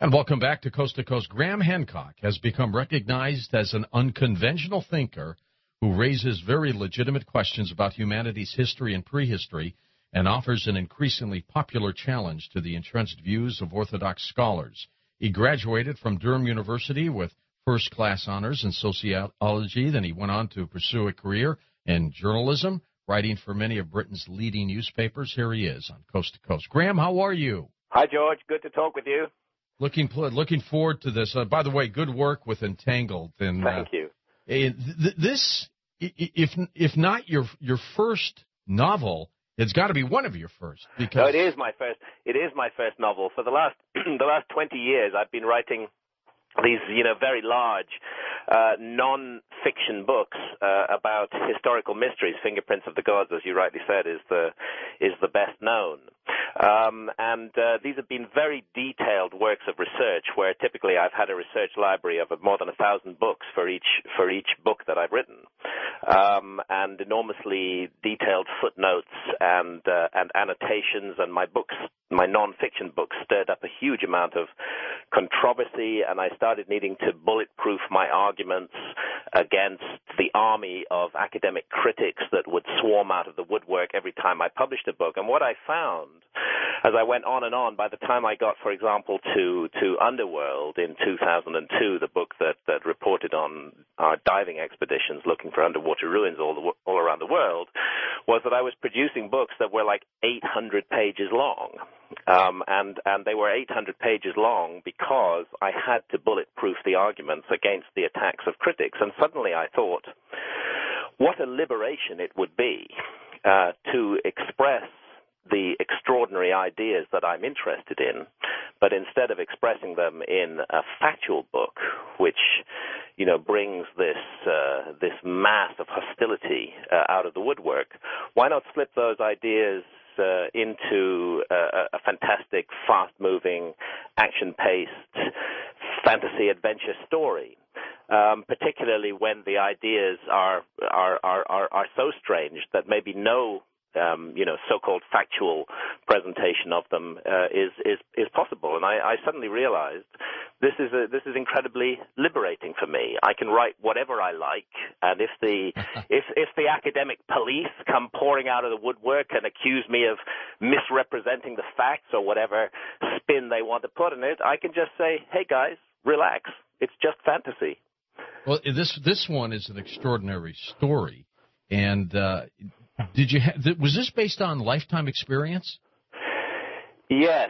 And welcome back to Coast. Graham Hancock has become recognized as an unconventional thinker who raises very legitimate questions about humanity's history and prehistory and offers an increasingly popular challenge to the entrenched views of Orthodox scholars. He graduated from Durham University with first-class honors in sociology. Then he went on to pursue a career in journalism, writing for many of Britain's leading newspapers. Here he is on Coast to Coast. Graham, how are you? Hi, George. Good to talk with you. Looking forward to this. By the way, good work with Entangled. And, thank you. This, if not your first novel, it's got to be one of your first. Because no, it is my first. It is my first novel. For the last 20 years, I've been writing these, very large non-fiction books about historical mysteries. Fingerprints of the Gods, as you rightly said, is the best known. And these have been very detailed works of research, where typically I've had a research library of more than 1,000 books for each book that I've written, and enormously detailed footnotes and annotations. And my non-fiction books, stirred up a huge amount of controversy, and I started needing to bulletproof my arguments against the army of academic critics that would swarm out of the woodwork every time I published a book. And what I found, as I went on and on, by the time I got, for example, to Underworld in 2002, the book that reported on our diving expeditions looking for underwater ruins all around the world, was that I was producing books that were like 800 pages long. And they were 800 pages long because I had to bulletproof the arguments against the attacks of critics. And suddenly I thought, what a liberation it would be to express the extraordinary ideas that I'm interested in, but instead of expressing them in a factual book, which, brings this mass of hostility out of the woodwork, why not slip those ideas into a fantastic, fast-moving, action-paced fantasy adventure story? Particularly when the ideas are so strange that maybe no so-called factual presentation of them is possible. And I suddenly realized this is incredibly liberating for me. I can write whatever I like, and if the academic police come pouring out of the woodwork and accuse me of misrepresenting the facts or whatever spin they want to put on it, I can just say, hey guys, relax. It's just fantasy. Well, this one is an extraordinary story, and was this based on lifetime experience? Yes.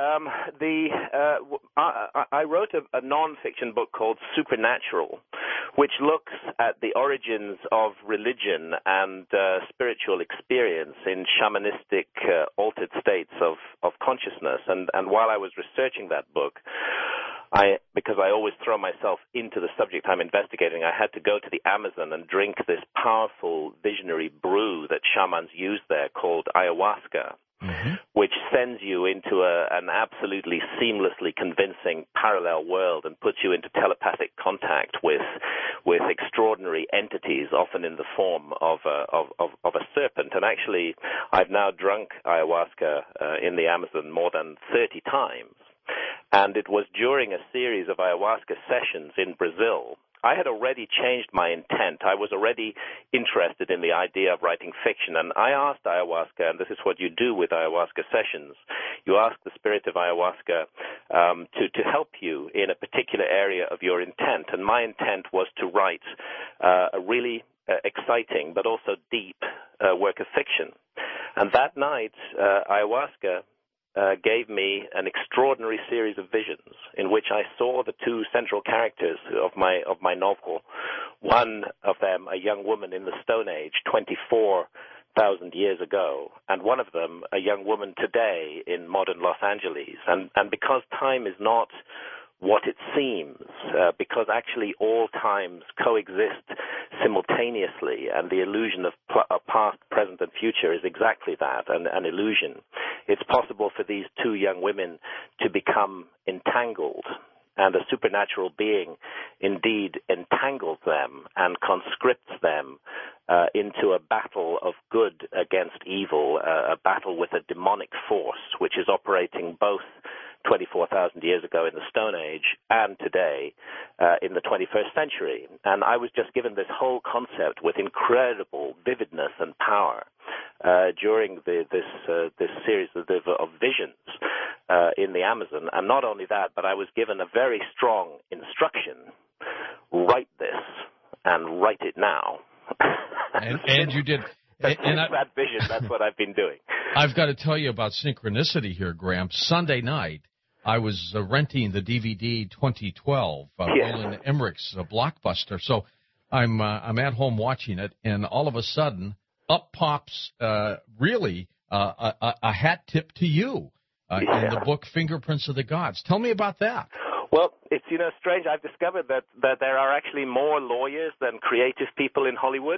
I wrote a non-fiction book called Supernatural, which looks at the origins of religion and spiritual experience in shamanistic altered states of consciousness. And while I was researching that book, because I always throw myself into the subject I'm investigating, I had to go to the Amazon and drink this powerful visionary brew that shamans use there called ayahuasca, which sends you into an absolutely seamlessly convincing parallel world and puts you into telepathic contact with extraordinary entities, often in the form of a serpent. And actually, I've now drunk ayahuasca in the Amazon more than 30 times. And it was during a series of ayahuasca sessions in Brazil. I had already changed my intent. I was already interested in the idea of writing fiction. And I asked ayahuasca, and this is what you do with ayahuasca sessions, you ask the spirit of ayahuasca to help you in a particular area of your intent. And my intent was to write a really exciting but also deep work of fiction. And that night, ayahuasca gave me an extraordinary series of visions in which I saw the two central characters of my novel. One of them, a young woman in the Stone Age, 24,000 years ago, and one of them, a young woman today in modern Los Angeles. And because time is not what it seems, because actually all times coexist simultaneously, and the illusion of past, present, and future is exactly that, an illusion. It's possible for these two young women to become entangled, and a supernatural being indeed entangles them and conscripts them into a battle of good against evil, a battle with a demonic force which is operating both 24,000 years ago in the Stone Age and today in the 21st century. And I was just given this whole concept with incredible vividness and power during this series of visions in the Amazon. And not only that, but I was given a very strong instruction: write this and write it now. and you did. And that vision, that's what I've been doing. I've got to tell you about synchronicity here, Graham. Sunday night, I was renting the DVD 2012, Roland Emmerich's Blockbuster. So I'm at home watching it, and all of a sudden, up pops really a hat tip to you in the book Fingerprints of the Gods. Tell me about that. Well, it's, strange. I've discovered that there are actually more lawyers than creative people in Hollywood.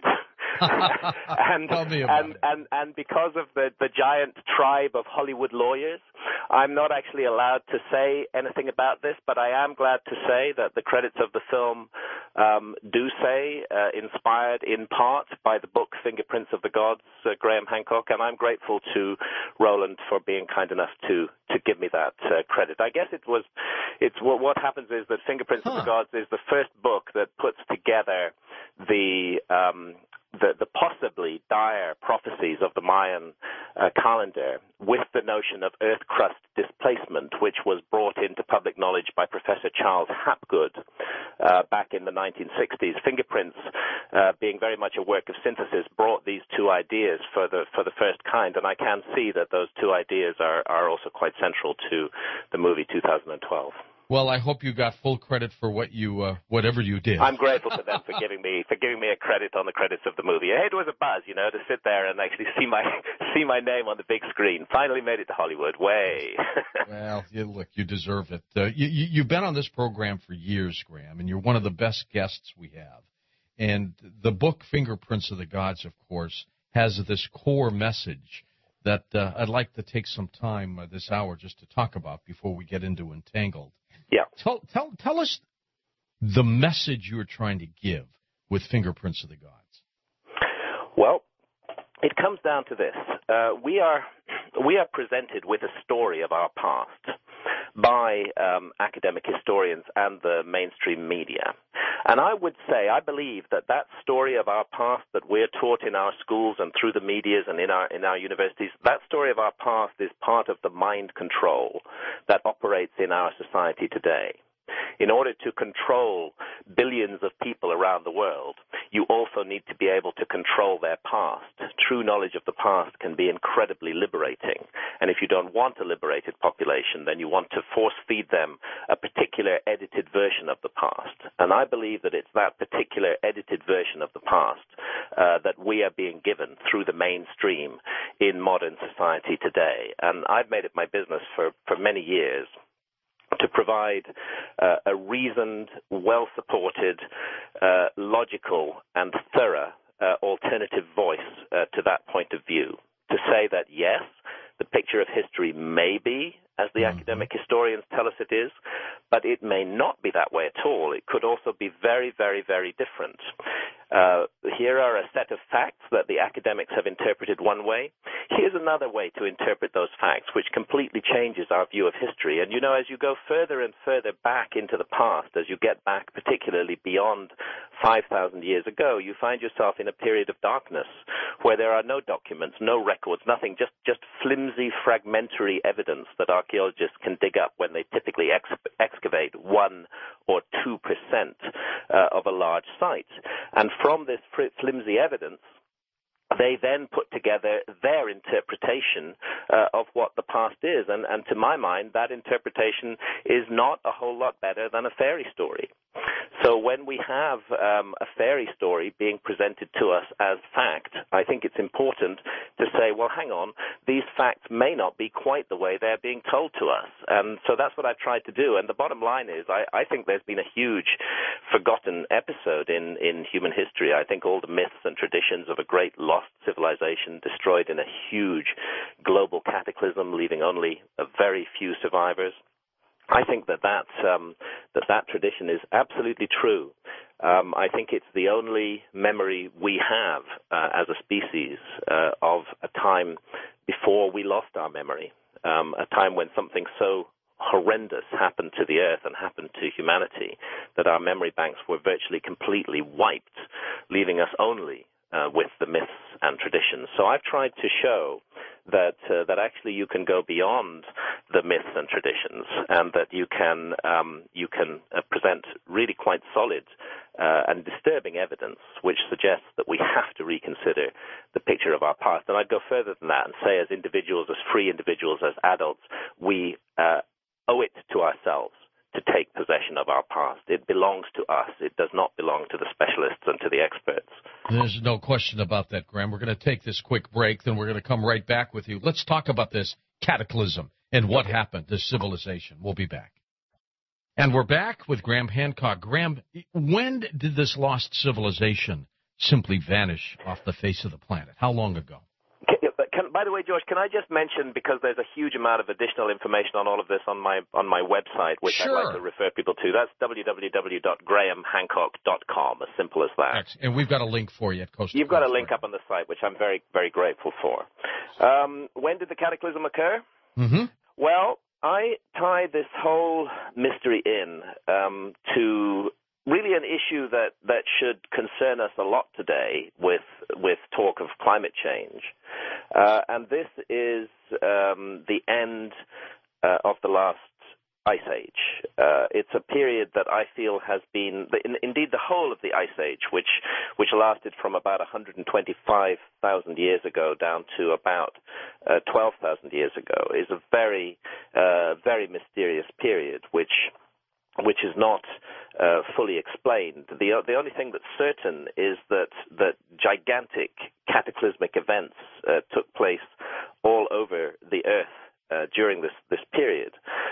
Tell me about it. And because of the giant tribe of Hollywood lawyers, I'm not actually allowed to say anything about this, but I am glad to say that the credits of the film do say inspired in part by the book Fingerprints of the Gods, Graham Hancock, and I'm grateful to Roland for being kind enough to give me that credit. I guess what happens is that Fingerprints of the Gods is the first book that puts together the possibly dire prophecies of the Mayan calendar with the notion of earth crust displacement, which was brought into public knowledge by Professor Charles Hapgood back in the 1960s. Fingerprints, being very much a work of synthesis, brought these two ideas for the first kind, and I can see that those two ideas are also quite central to the movie 2012. Well, I hope you got full credit for whatever you did. I'm grateful to them for giving me a credit on the credits of the movie. It was a buzz, to sit there and actually see my name on the big screen. Finally made it to Hollywood. Way. Well, look, you deserve it. You've been on this program for years, Graham, and you're one of the best guests we have. And the book Fingerprints of the Gods, of course, has this core message that I'd like to take some time this hour just to talk about before we get into Entangled. Yeah. Tell us the message you're trying to give with Fingerprints of the Gods. Well, it comes down to this. We are presented with a story of our past by academic historians and the mainstream media. And I would say, I believe that story of our past that we're taught in our schools and through the medias and in our universities, that story of our past is part of the mind control that operates in our society today. In order to control billions of people around the world, you also need to be able to control their past. True knowledge of the past can be incredibly liberating. And if you don't want a liberated population, then you want to force-feed them a particular edited version of the past. And I believe that it's that particular edited version of the past that we are being given through the mainstream in modern society today. And I've made it my business for many years to provide a reasoned, well-supported, logical, and thorough alternative voice to that point of view. To say that, yes, the picture of history may be as the academic historians tell us it is, but it may not be that way at all. It could also be very, very, very different. Here are a set of facts that the academics have interpreted one way. Here's another way to interpret those facts, which completely changes our view of history. And, as you go further and further back into the past, as you get back particularly beyond 5,000 years ago, you find yourself in a period of darkness where there are no documents, no records, nothing, just flimsy, fragmentary evidence that archaeologists can dig up when they typically excavate 1 or 2% of a large site. And from this flimsy evidence, they then put together their interpretation of what the past is. And to my mind, that interpretation is not a whole lot better than a fairy story. So when we have a fairy story being presented to us as fact, I think it's important to say, well, hang on, these facts may not be quite the way they're being told to us. And so that's what I've tried to do. And the bottom line is I think there's been a huge forgotten episode in human history. I think all the myths and traditions of a great lost civilization destroyed in a huge global cataclysm, leaving only a very few survivors. I think that tradition is absolutely true. I think it's the only memory we have as a species of a time before we lost our memory, a time when something so horrendous happened to the Earth and happened to humanity that our memory banks were virtually completely wiped, leaving us only with the myths and traditions. So I've tried to show that actually you can go beyond the myths and traditions, and that you can present really quite solid and disturbing evidence, which suggests that we have to reconsider the picture of our past. And I'd go further than that and say, as individuals, as free individuals, as adults, we owe it to ourselves to take possession of our past. It belongs to us. It does not belong to the specialists and to the experts. There's no question about that, Graham. We're going to take this quick break, then we're going to come right back with you. Let's talk about this cataclysm and what happened to civilization. We'll be back. And we're back with Graham Hancock. Graham, when did this lost civilization simply vanish off the face of the planet? How long ago? By the way, George, can I just mention, because there's a huge amount of additional information on all of this on my website, which Sure. I'd like to refer people to. That's www.grahamhancock.com, as simple as that. Excellent. And we've got a link for you at Coast to You've got a Coast, link right? up on the site, which I'm very, very grateful for. When did the cataclysm occur? Mm-hmm. Well, I tie this whole mystery in to really an issue that should concern us a lot today with talk of climate change. And this is the end of the last Ice Age. It's a period that I feel has been, indeed the whole of the Ice Age, which lasted from about 125,000 years ago down to about 12,000 years ago, is a very, very mysterious period, which is not fully explained. The only thing that's certain is that gigantic cataclysmic events took place all over the Earth during this period.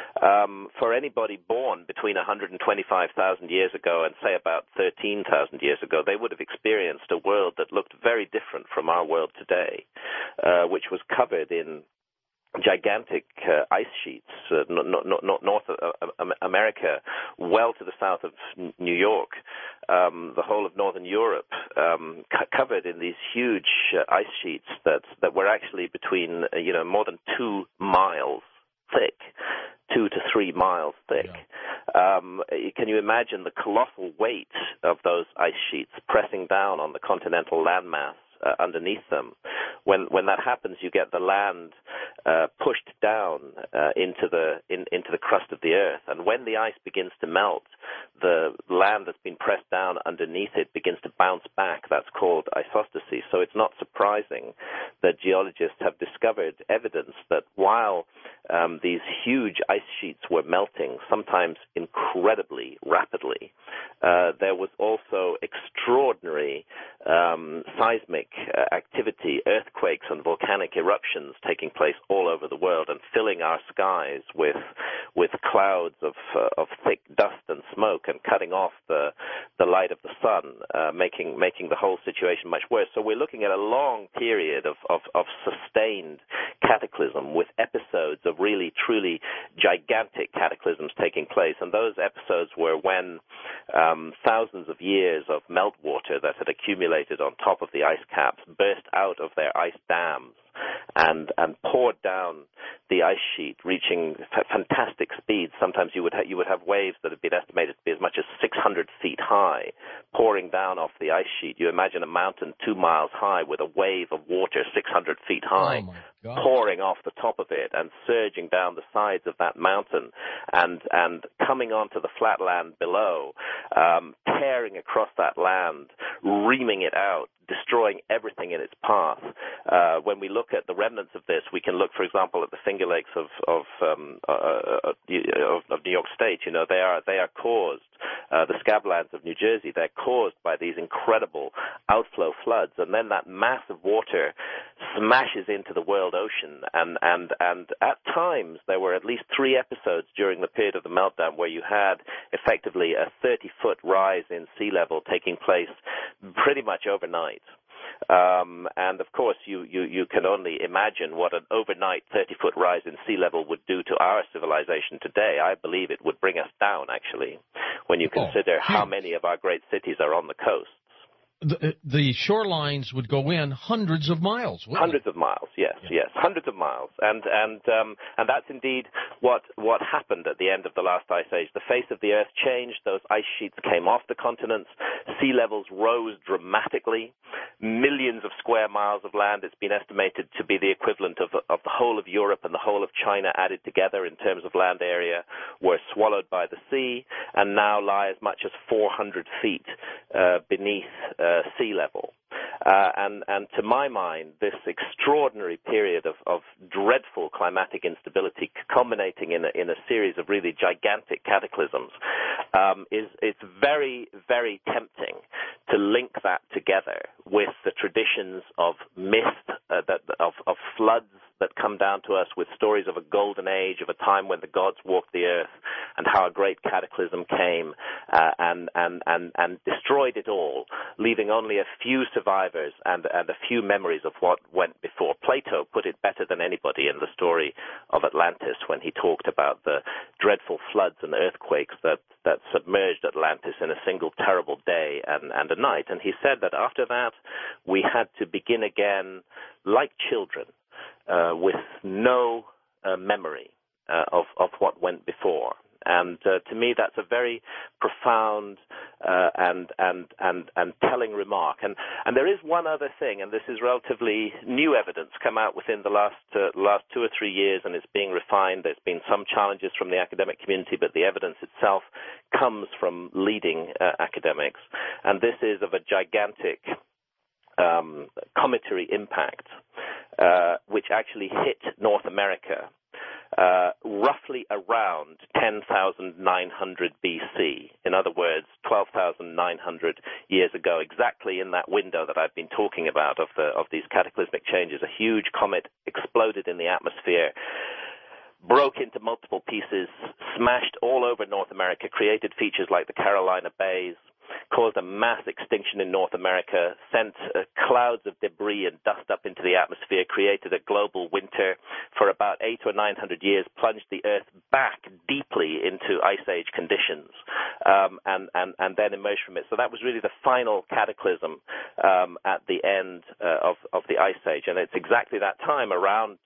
For anybody born between 125,000 years ago and, say, about 13,000 years ago, they would have experienced a world that looked very different from our world today, which was covered in gigantic ice sheets, North America, well to the south of New York, the whole of northern Europe, covered in these huge ice sheets that were actually between more than 2 miles thick, 2 to 3 miles thick. Yeah. Can you imagine the colossal weight of those ice sheets pressing down on the continental landmass underneath them? When that happens, you get the land pushed down into the crust of the Earth, and when the ice begins to melt, the land that's been pressed down underneath it begins to bounce back. That's called isostasy. So it's not surprising that geologists have discovered evidence that while these huge ice sheets were melting, sometimes incredibly rapidly, there was also extraordinary seismic activity, earthquakes and volcanic eruptions taking place all over the world and filling our skies with clouds of thick dust and smoke and cutting off the light of the sun, making the whole situation much worse. So we're looking at a long period of sustained cataclysm with episodes of really, truly gigantic cataclysms taking place. And those episodes were when thousands of years of meltwater that had accumulated on top of the ice caps burst out of their ice dams and poured down the ice sheet, reaching fantastic speeds. Sometimes you would have waves that had been estimated to be as much as 600 feet high, pouring down off the ice sheet. You imagine a mountain 2 miles high with a wave of water 600 feet high, pouring off the top of it and surging down the sides of that mountain and coming onto the flat land below, tearing across that land, reaming it out, destroying everything in its path. When we look at the remnants of this, we can look, for example, at the Finger Lakes of New York State. You know, they are caused, the Scablands of New Jersey, they're caused by these incredible outflow floods, and then that mass of water smashes into the world ocean. And at times there were at least 3 episodes during the period of the meltdown where you had effectively a 30-foot rise in sea level taking place pretty much overnight. And of course, you can only imagine what an overnight 30-foot rise in sea level would do to our civilization today. I believe it would bring us down, actually, when you consider how many of our great cities are on the coast. the shorelines would go in hundreds of miles. Hundreds of miles, yes, hundreds of miles, and that's indeed what happened at the end of the last ice age. The face of the Earth changed. Those ice sheets came off the continents. Sea levels rose dramatically. Millions of square miles of land. It's been estimated to be the equivalent of the whole of Europe and the whole of China added together in terms of land area, were swallowed by the sea, and now lie as much as 400 feet beneath sea level. And to my mind, this extraordinary period of dreadful climatic instability, culminating in a series of really gigantic cataclysms, it's very, very tempting to link that together with the traditions of myth, of floods that come down to us with stories of a golden age, of a time when the gods walked the earth, and how a great cataclysm came and destroyed it all, leaving only a few survivors and a few memories of what went before. Plato put it better than anybody in the story of Atlantis when he talked about the dreadful floods and earthquakes that submerged Atlantis in a single terrible day and a night. And he said that after that, we had to begin again like children, with no memory of what went before. And to me, that's a very profound and telling remark. And there is one other thing, and this is relatively new evidence come out within the last 2 or 3 years, and it's being refined. There's been some challenges from the academic community, but the evidence itself comes from leading academics. And this is of a gigantic cometary impact, which actually hit North America roughly around 10,900 BC. In other words, 12,900 years ago, exactly in that window that I've been talking about of these cataclysmic changes. A huge comet exploded in the atmosphere, broke into multiple pieces, smashed all over North America, created features like the Carolina Bays, caused a mass extinction in North America, sent clouds of debris and dust up into the atmosphere, created a global winter for about 800 or 900 years, plunged the Earth back deeply into Ice Age conditions, and then emerged from it. So that was really the final cataclysm at the end of the Ice Age. And it's exactly that time, around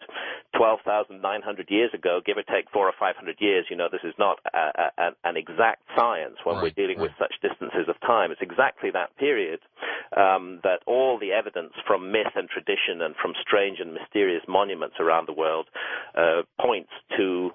12,900 years ago, give or take 400 or 500 years. You know, this is not an exact science when we're dealing with such distances of time. It's exactly that period that all the evidence from myth and tradition and from strange and mysterious monuments around the world points to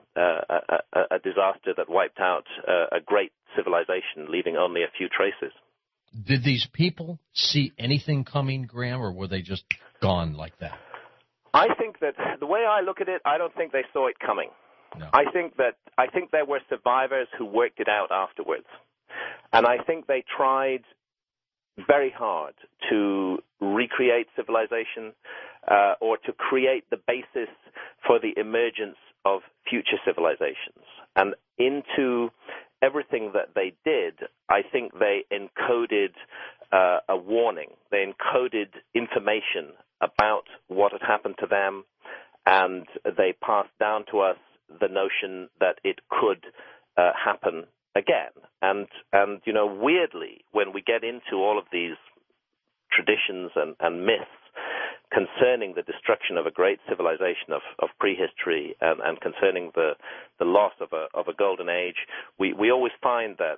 a disaster that wiped out a great civilization, leaving only a few traces. Did these people see anything coming, Graham, or were they just gone like that? I think that the way I look at it, I don't think they saw it coming. No. I think there were survivors who worked it out afterwards. And I think they tried very hard to recreate civilization or to create the basis for the emergence of future civilizations. And into everything that they did, I think they encoded a warning. They encoded information about what had happened to them, and they passed down to us the notion that it could happen again. And you know, weirdly, when we get into all of these traditions and myths concerning the destruction of a great civilization of prehistory and concerning the loss of a golden age, we always find that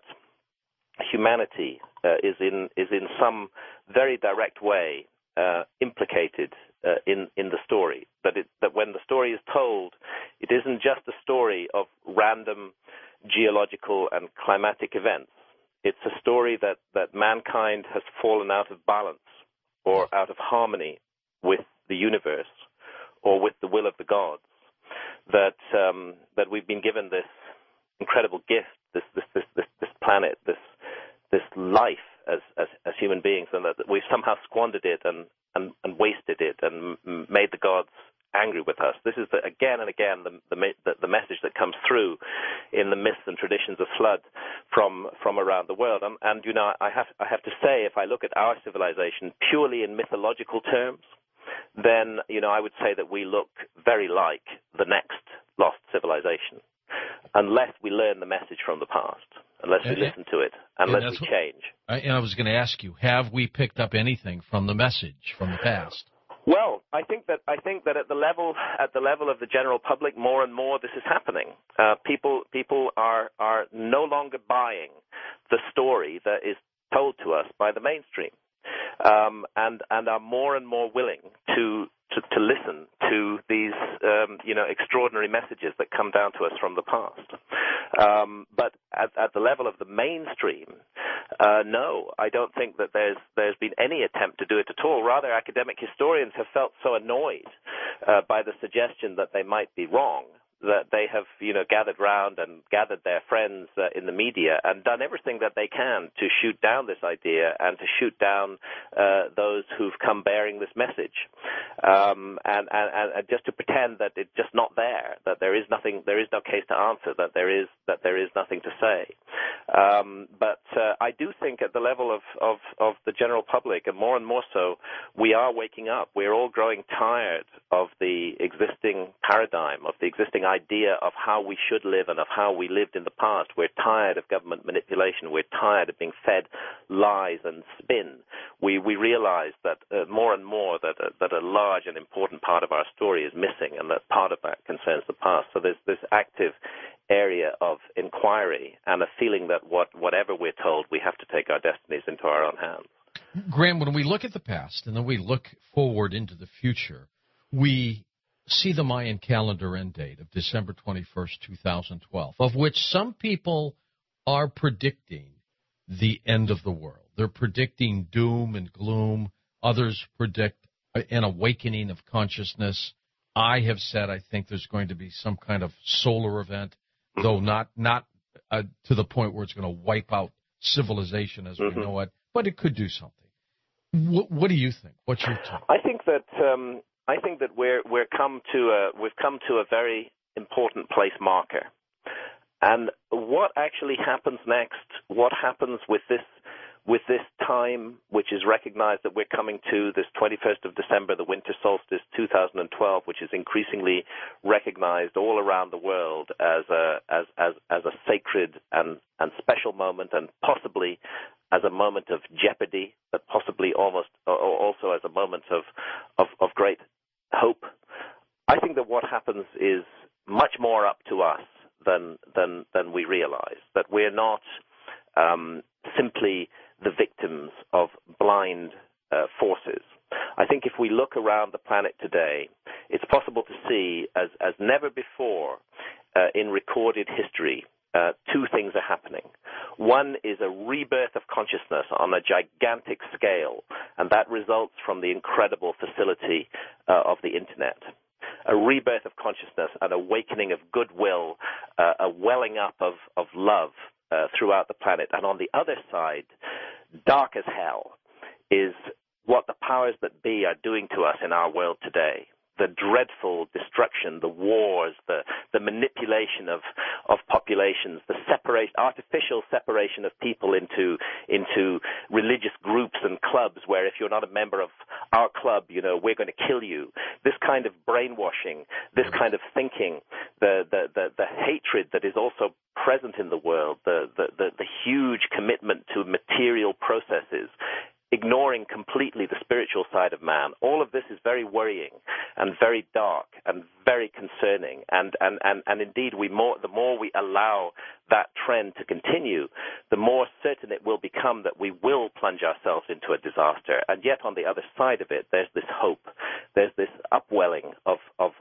humanity is in some very direct way implicated in the story. That when the story is told, it isn't just a story of random geological and climatic events. It's a story that mankind has fallen out of balance or out of harmony with the universe or with the will of the gods. That we've been given this incredible gift, this planet, this life as human beings, and that we've somehow squandered it and wasted it and made the gods angry with us. This is again and again the message that comes through in the myths and traditions of flood from around the world. And you know, I have to say, if I look at our civilization purely in mythological terms, then you know I would say that we look very like the next lost civilization, unless we learn the message from the past, unless we listen to it, unless we change. And I was going to ask you, have we picked up anything from the message from the past? Well, I think that at the level of the general public, more and more this is happening. People are no longer buying the story that is told to us by the mainstream, and are more and more willing to listen to these extraordinary messages that come down to us from the past. But at the level of the mainstream, no, I don't think that there's been any attempt to do it at all. Rather, academic historians have felt so annoyed by the suggestion that they might be wrong that they have, gathered round and gathered their friends in the media and done everything that they can to shoot down this idea and to shoot down those who've come bearing this message, and just to pretend that it's just not there, that there is no case to answer, that there is nothing to say. But I do think at the level of the general public, and more so, we are waking up. We're all growing tired of the existing paradigm, of the existing idea of how we should live and of how we lived in the past. We're tired of government manipulation. We're tired of being fed lies and spin. We realize that more and more that a large and important part of our story is missing, and that part of that concerns the past. So there's this active area of inquiry and a feeling that whatever we're told, we have to take our destinies into our own hands. Graham, when we look at the past and then we look forward into the future, we see the Mayan calendar end date of December 21st, 2012, of which some people are predicting the end of the world. They're predicting doom and gloom. Others predict an awakening of consciousness. I have said I think there's going to be some kind of solar event, though not to the point where it's going to wipe out civilization as we know it, but it could do something. What do you think? What's your take? I think that we've come to a very important place marker, and what actually happens next? What happens with this time, which is recognized that we're coming to this 21st of December, the winter solstice 2012, which is increasingly recognized all around the world as a sacred and special moment, and possibly as a moment of jeopardy, but possibly almost also as a moment of great hope. I think that what happens is much more up to us than we realize. That we're not simply the victims of blind forces. I think if we look around the planet today, it's possible to see, as never before in recorded history, two things are happening. One is a rebirth of consciousness on a gigantic scale, and that results from the incredible facility of the Internet. A rebirth of consciousness, an awakening of goodwill, a welling up of love throughout the planet. And on the other side, dark as hell, is what the powers that be are doing to us in our world today. The dreadful destruction, the wars, the manipulation of populations, the artificial separation of people into religious groups and clubs, where if you're not a member of our club, we're going to kill you. This kind of brainwashing, this kind of thinking, the hatred that is also present in the world, the huge commitment to material processes, ignoring completely the spiritual side of man. All of this is very worrying and very dark and very concerning. And indeed, the more we allow that trend to continue, the more certain it will become that we will plunge ourselves into a disaster. And yet, on the other side of it, there's this hope. There's this upwelling of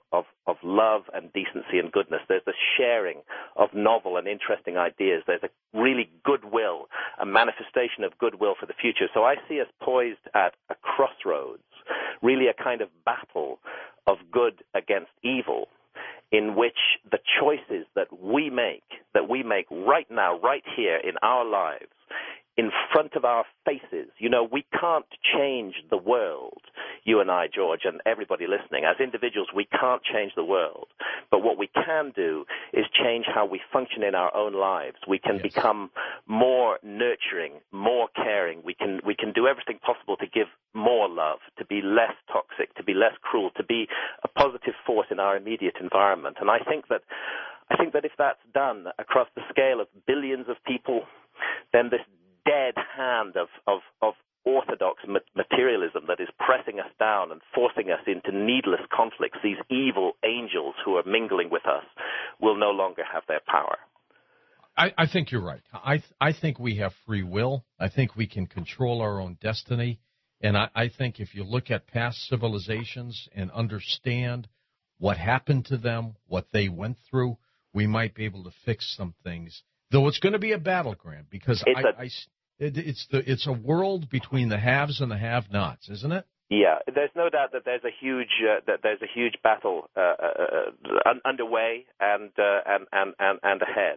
love and decency and goodness. There's this sharing of novel and interesting ideas. There's a really goodwill, a manifestation of goodwill for the future. So I see us poised at a crossroads, really a kind of battle of good against evil, in which the choices that we make right now, right here in our lives, in front of our faces. We can't change the world, you and I, George, and everybody listening. As individuals, we can't change the world. But what we can do is change how we function in our own lives. We can become more nurturing, more caring. We can do everything possible to give more love, to be less toxic, to be less cruel, to be a positive force in our immediate environment. And I think that I think that if that's done across the scale of billions of people, then this dead hand of orthodox materialism that is pressing us down and forcing us into needless conflicts, these evil angels who are mingling with us, will no longer have their power. I think you're right. I think we have free will. I think we can control our own destiny. And I think if you look at past civilizations and understand what happened to them, what they went through, we might be able to fix some things. Though it's going to be a battleground, because it's a world between the haves and the have-nots, isn't it? Yeah, there's no doubt that there's a huge battle underway and ahead.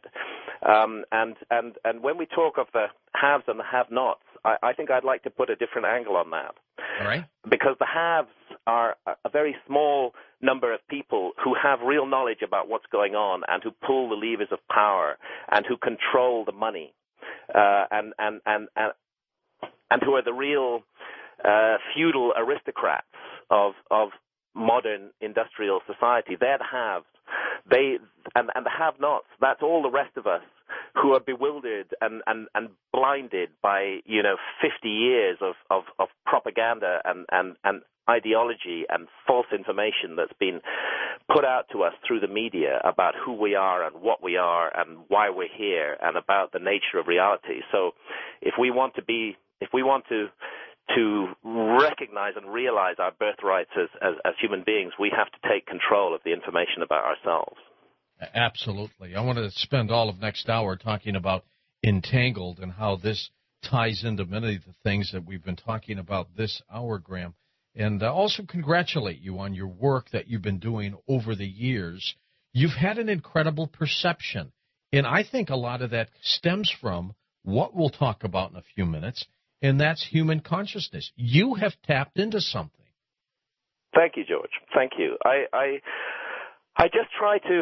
And when we talk of the haves and the have-nots, I think I'd like to put a different angle on that. All right. Because the haves are a very small number of people who have real knowledge about what's going on and who pull the levers of power and who control the money, and who are the real feudal aristocrats of modern industrial society. They're the haves. And the have-nots, that's all the rest of us who are bewildered and blinded by 50 years of propaganda and ideology and false information that's been put out to us through the media about who we are and what we are and why we're here and about the nature of reality. So if we want to recognize and realize our birthrights as human beings, we have to take control of the information about ourselves. Absolutely. I want to spend all of next hour talking about Entangled and how this ties into many of the things that we've been talking about this hour, Graham. And also congratulate you on your work that you've been doing over the years. You've had an incredible perception, and I think a lot of that stems from what we'll talk about in a few minutes, and that's human consciousness. You have tapped into something. Thank you, George. Thank you. I just try to.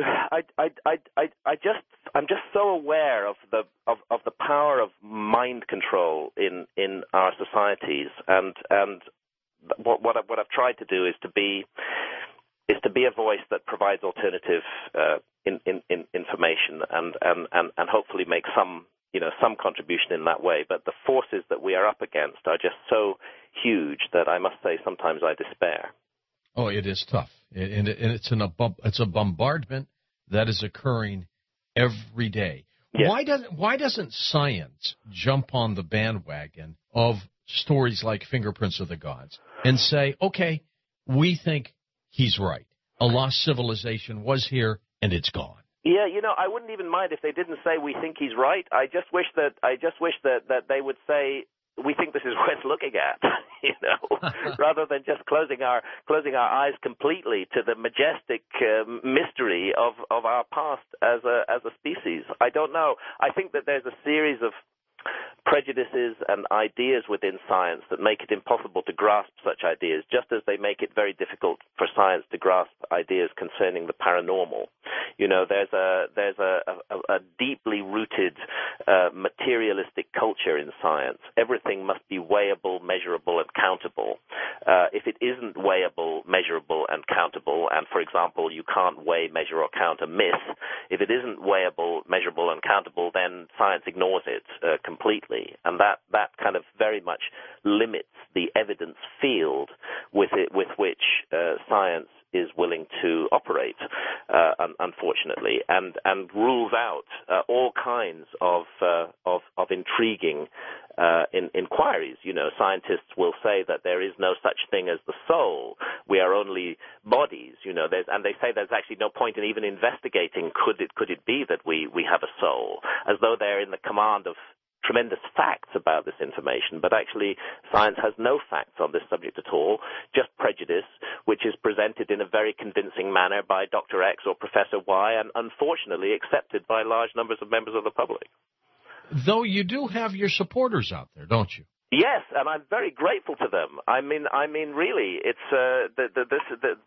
I'm just so aware of the power of mind control in our societies, and what I've tried to do is to be a voice that provides alternative information and hopefully make some contribution in that way. But the forces that we are up against are just so huge that I must say sometimes I despair. Oh, it is tough, and it's a bombardment that is occurring every day. Yes. Why doesn't science jump on the bandwagon of stories like Fingerprints of the Gods and say, okay, we think he's right. A lost civilization was here and it's gone. Yeah, I wouldn't even mind if they didn't say we think he's right. I just wish that they would say we think this is worth looking at, rather than just closing our eyes completely to the majestic mystery of our past as a species. I don't know. I think that there's a series of prejudices and ideas within science that make it impossible to grasp such ideas, just as they make it very difficult for science to grasp ideas concerning the paranormal. There's a deeply rooted materialistic culture in science. Everything must be weighable, measurable, and countable. If it isn't weighable, measurable, and countable, and for example, you can't weigh, measure, or count a myth, if it isn't weighable, measurable, and countable, then science ignores it completely. And that kind of very much limits the evidence field with which science is willing to operate, unfortunately, and rules out all kinds of intriguing inquiries. Scientists will say that there is no such thing as the soul. We are only bodies. And they say there's actually no point in even investigating. Could it be that we have a soul? As though they're in the command of tremendous facts about this information, but actually science has no facts on this subject at all, just prejudice, which is presented in a very convincing manner by Dr. X or Professor Y, and unfortunately accepted by large numbers of members of the public. Though you do have your supporters out there, don't you? Yes, and I'm very grateful to them. I mean, really, it's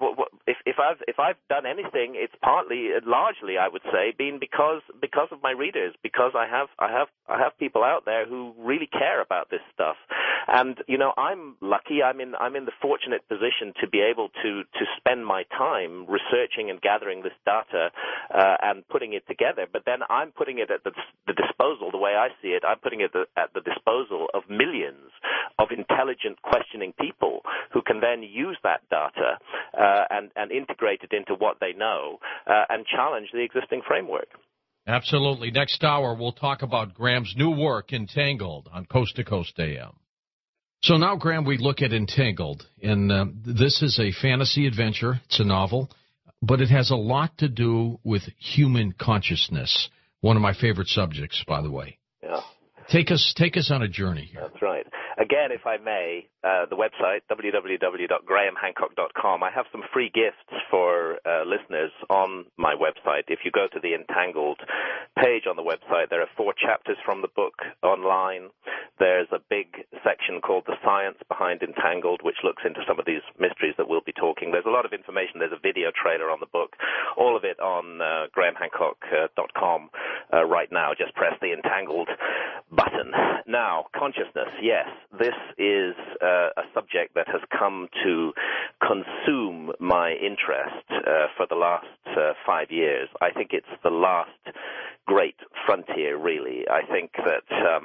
if I've done anything, it's largely, I would say, been because of my readers, because I have people out there who really care about this stuff, and I'm lucky. I'm in the fortunate position to be able to spend my time researching and gathering this data and putting it together. But then I'm putting it at the disposal. The way I see it, I'm putting it at the disposal of millions of intelligent, questioning people who can then use that data and integrate it into what they know and challenge the existing framework. Absolutely. Next hour, we'll talk about Graham's new work, Entangled, on Coast to Coast AM. So now, Graham, we look at Entangled, and this is a fantasy adventure. It's a novel, but it has a lot to do with human consciousness, one of my favorite subjects, by the way. Yeah. Take us on a journey here. That's right. Again, if I may, the website, www.grahamhancock.com, I have some free gifts for listeners on my website. If you go to the Entangled page on the website, there are 4 chapters from the book online. There's a big section called The Science Behind Entangled, which looks into some of these mysteries that we'll be talking. There's a lot of information. There's a video trailer on the book. All of it on grahamhancock.com right now. Just press the Entangled button. Now, consciousness, yes. This is a subject that has come to consume my interest for the last 5 years. I think it's the last great frontier, really. I think that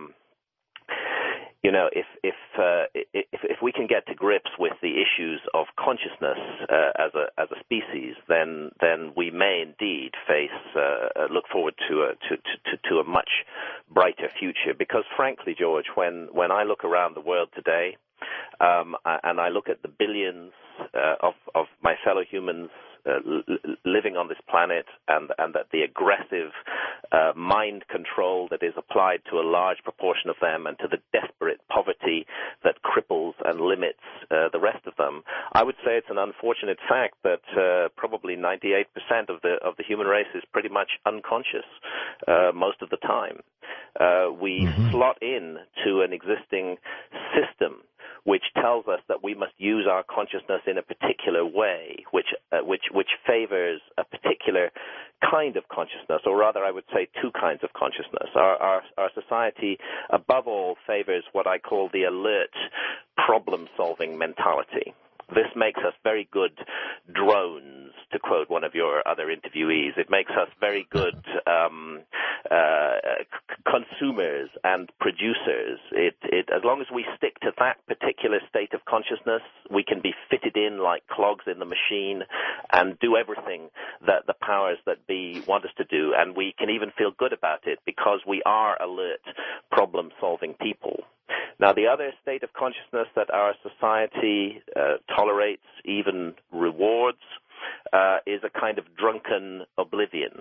if we can get to grips with the issues of consciousness as a species, then we may indeed look forward to a much brighter future. Because frankly, George, when I look around the world today, and I look at the billions of my fellow humans living on this planet, and that the aggressive mind control that is applied to a large proportion of them, and to the desperate poverty that cripples and limits the rest of them, I would say it's an unfortunate fact that probably 98% of the human race is pretty much unconscious most of the time. We slot in to an existing system which tells us that we must use our consciousness in a particular way, which favors a particular kind of consciousness, or rather I would say 2 kinds of consciousness. Our society, above all, favors what I call the alert problem-solving mentality. This makes us very good drones, to quote one of your other interviewees. It makes us very good consumers and producers. As long as we stick to that particular state of consciousness, we can be fitted in like clogs in the machine and do everything that the powers that be want us to do. And we can even feel good about it because we are alert, problem-solving people. Now, the other state of consciousness that our society tolerates, even rewards, is a kind of drunken oblivion,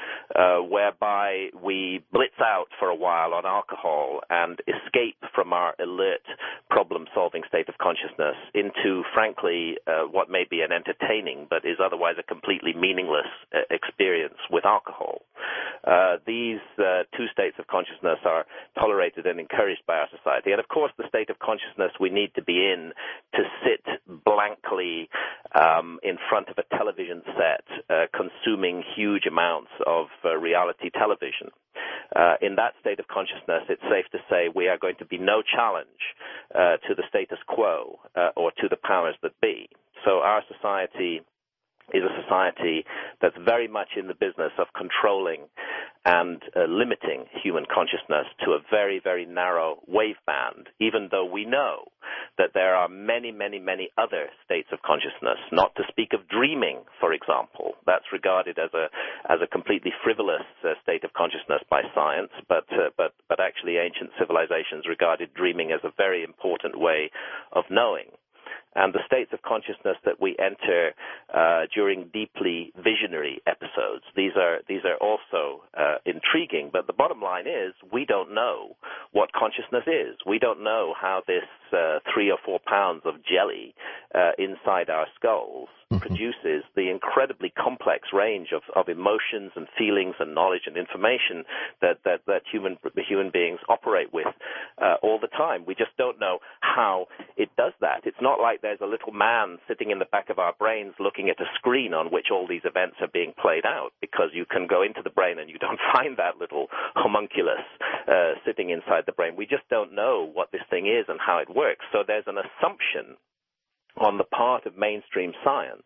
whereby we blitz out for a while on alcohol and escape from our alert, problem-solving state of consciousness into, frankly, what may be an entertaining but is otherwise a completely meaningless experience with alcohol. These 2 states of consciousness are tolerated and encouraged by our society. And, of course, the state of consciousness we need to be in to sit blankly in front of a television set, consuming huge amounts of reality television. In that state of consciousness, it's safe to say we are going to be no challenge to the status quo or to the powers that be. So our society is a society that's very much in the business of controlling and limiting human consciousness to a very, very narrow wave band, even though we know that there are many, many, many other states of consciousness, not to speak of dreaming, for example. That's regarded as a completely frivolous state of consciousness by science, but actually ancient civilizations regarded dreaming as a very important way of knowing. And the states of consciousness that we enter during deeply visionary episodes, these are also intriguing. But the bottom line is we don't know what consciousness is. We don't know how this 3 or 4 pounds of jelly inside our skulls produces the incredibly complex range of emotions and feelings and knowledge and information that human beings operate with all the time. We just don't know how it does that. It's not like there's a little man sitting in the back of our brains looking at a screen on which all these events are being played out, because you can go into the brain and you don't find that little homunculus sitting inside the brain. We just don't know what this thing is and how it works. So there's an assumption on the part of mainstream science,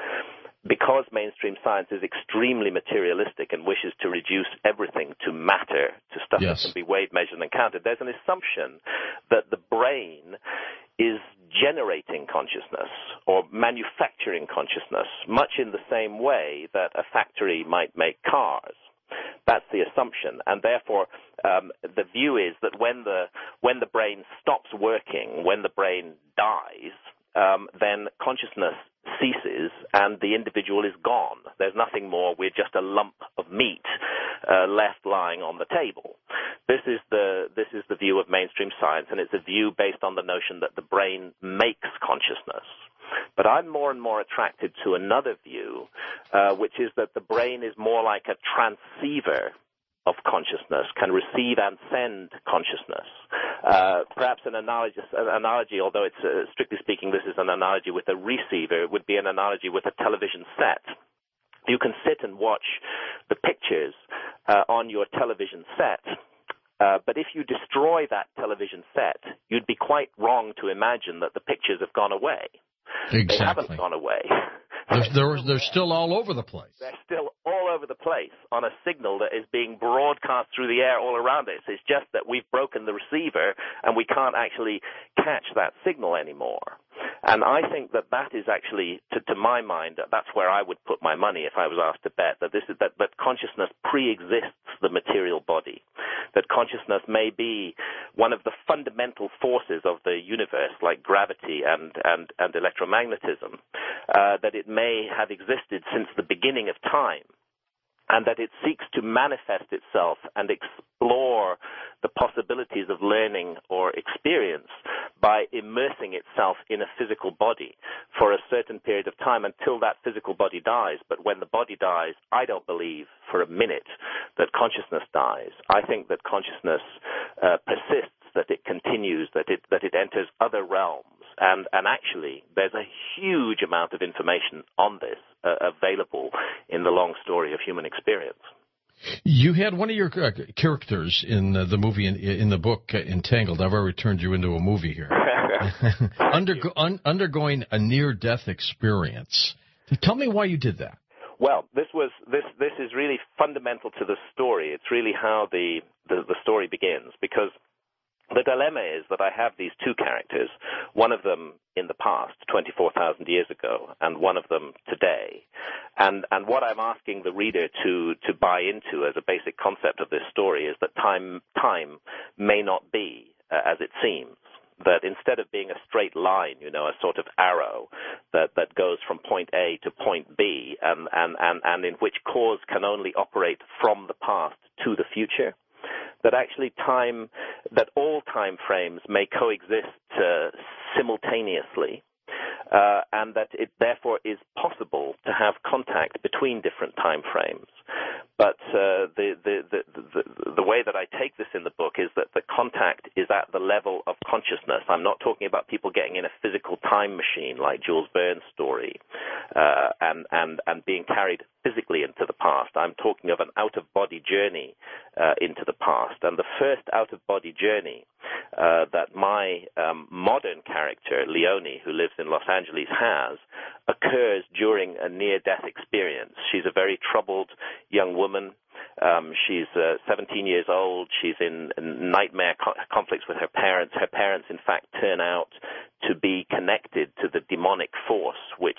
because mainstream science is extremely materialistic and wishes to reduce everything to matter, to stuff that can be weighed, measured, and counted. There's an assumption that the brain is generating consciousness or manufacturing consciousness, much in the same way that a factory might make cars. That's the assumption, and therefore the view is that when the brain stops working, when the brain dies, then consciousness ceases and the individual is gone. There's nothing more. We're just a lump of meat left lying on the table. This is the view of mainstream science, and it's a view based on the notion that the brain makes consciousness. But I'm more and more attracted to another view, which is that the brain is more like a transceiver of consciousness, can receive and send consciousness. Perhaps an analogy, although it's strictly speaking, this is an analogy with a receiver, it would be an analogy with a television set. You can sit and watch the pictures on your television set, but if you destroy that television set, you'd be quite wrong to imagine that the pictures have gone away. Exactly. They haven't gone away. They're still all over the place. They're still all over the place on a signal that is being broadcast through the air all around us. It's just that we've broken the receiver and we can't actually catch that signal anymore. And I think that is actually, to my mind, that's where I would put my money if I was asked to bet, that consciousness pre-exists the material body, that consciousness may be one of the fundamental forces of the universe, like gravity and electromagnetism, that it may have existed since the beginning of time, and that it seeks to manifest itself and explore the possibilities of learning or experience by immersing itself in a physical body for a certain period of time until that physical body dies. But when the body dies, I don't believe for a minute that consciousness dies. I think that consciousness persists, that it continues, that it enters other realms. And actually, there's a huge amount of information on this available in the long story of human experience. You had one of your characters in the movie, in the book Entangled. I've already turned you into a movie here. Undergoing a near-death experience. Tell me why you did that. Well, this is really fundamental to the story. It's really how the story begins, because the dilemma is that I have these two characters, one of them in the past, 24,000 years ago, and one of them today. And what I'm asking the reader to buy into as a basic concept of this story is that time may not be as it seems. That instead of being a straight line, a sort of arrow that goes from point A to point B, and in which cause can only operate from the past to the future, that actually that all time frames may coexist simultaneously, and that it therefore is possible to have contact between different time frames. But the way that I take this in the book is that the contact is at the level of consciousness. I'm not talking about people getting in a physical time machine like Jules Verne's story and being carried physically into the past. I'm talking of an out-of-body journey into the past. And the first out-of-body journey that my modern character, Leonie, who lives in Los Angeles, has, occurs during a near-death experience. She's a very troubled young woman. She's 17 years old. She's in nightmare conflicts with her parents. Her parents, in fact, turn out to be connected to the demonic force, which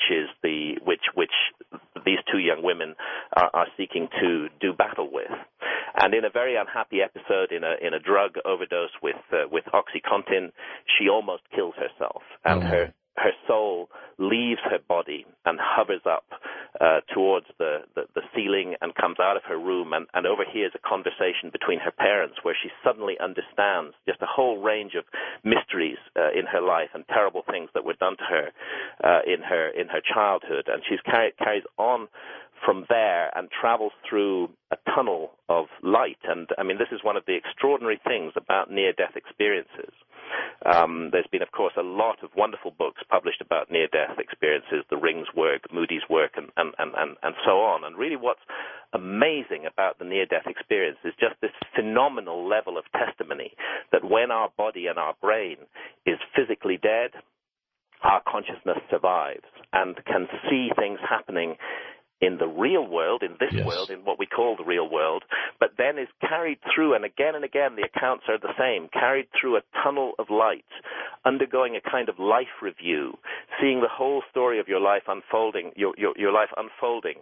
these two young women are seeking to do battle with. And in a very unhappy episode, in a drug overdose with OxyContin, she almost kills herself, and her soul leaves her body and hovers up towards the ceiling and comes out of her room and overhears a conversation between her parents where she suddenly understands just a whole range of mysteries in her life and terrible things that were done to her in her childhood. And she's carries on from there and travels through a tunnel of light. And, I mean, this is one of the extraordinary things about near-death experiences, There's been, of course, a lot of wonderful books published about near-death experiences, the Ring's work, Moody's work, and so on. And really what's amazing about the near-death experience is just this phenomenal level of testimony that when our body and our brain is physically dead, our consciousness survives and can see things happening in the real world, in this world, in what we call the real world, but then is carried through, and again the accounts are the same, carried through a tunnel of light, undergoing a kind of life review, seeing the whole story of your life unfolding, your life unfolding,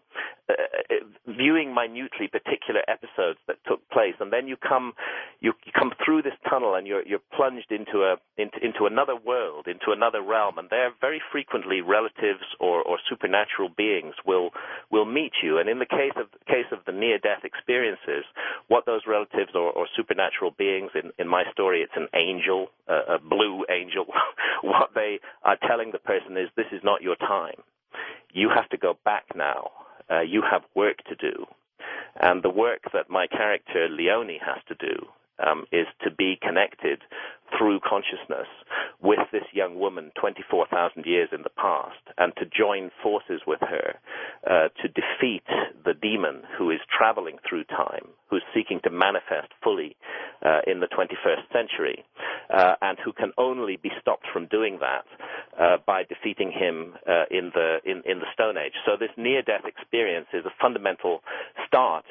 viewing minutely particular episodes that took place, and then you come through this tunnel and you're plunged into another world, into another realm, and there very frequently relatives or supernatural beings will meet you. And in the case of the near-death experiences, what those relatives or supernatural beings, in my story it's an angel, a blue angel, what they are telling the person is, this is not your time. You have to go back now. You have work to do. And the work that my character Leonie has to do is to be connected through consciousness with this young woman 24,000 years in the past, and to join forces with her to defeat the demon who is traveling through time, who's seeking to manifest fully in the 21st century, and who can only be stopped from doing that by defeating him in the Stone Age. So this near-death experience is a fundamental start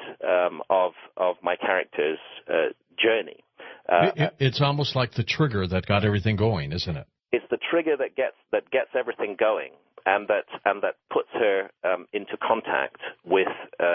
of my character's journey. It's almost like the trigger that got everything going, isn't it? It's the trigger that gets everything going, and that puts her into contact with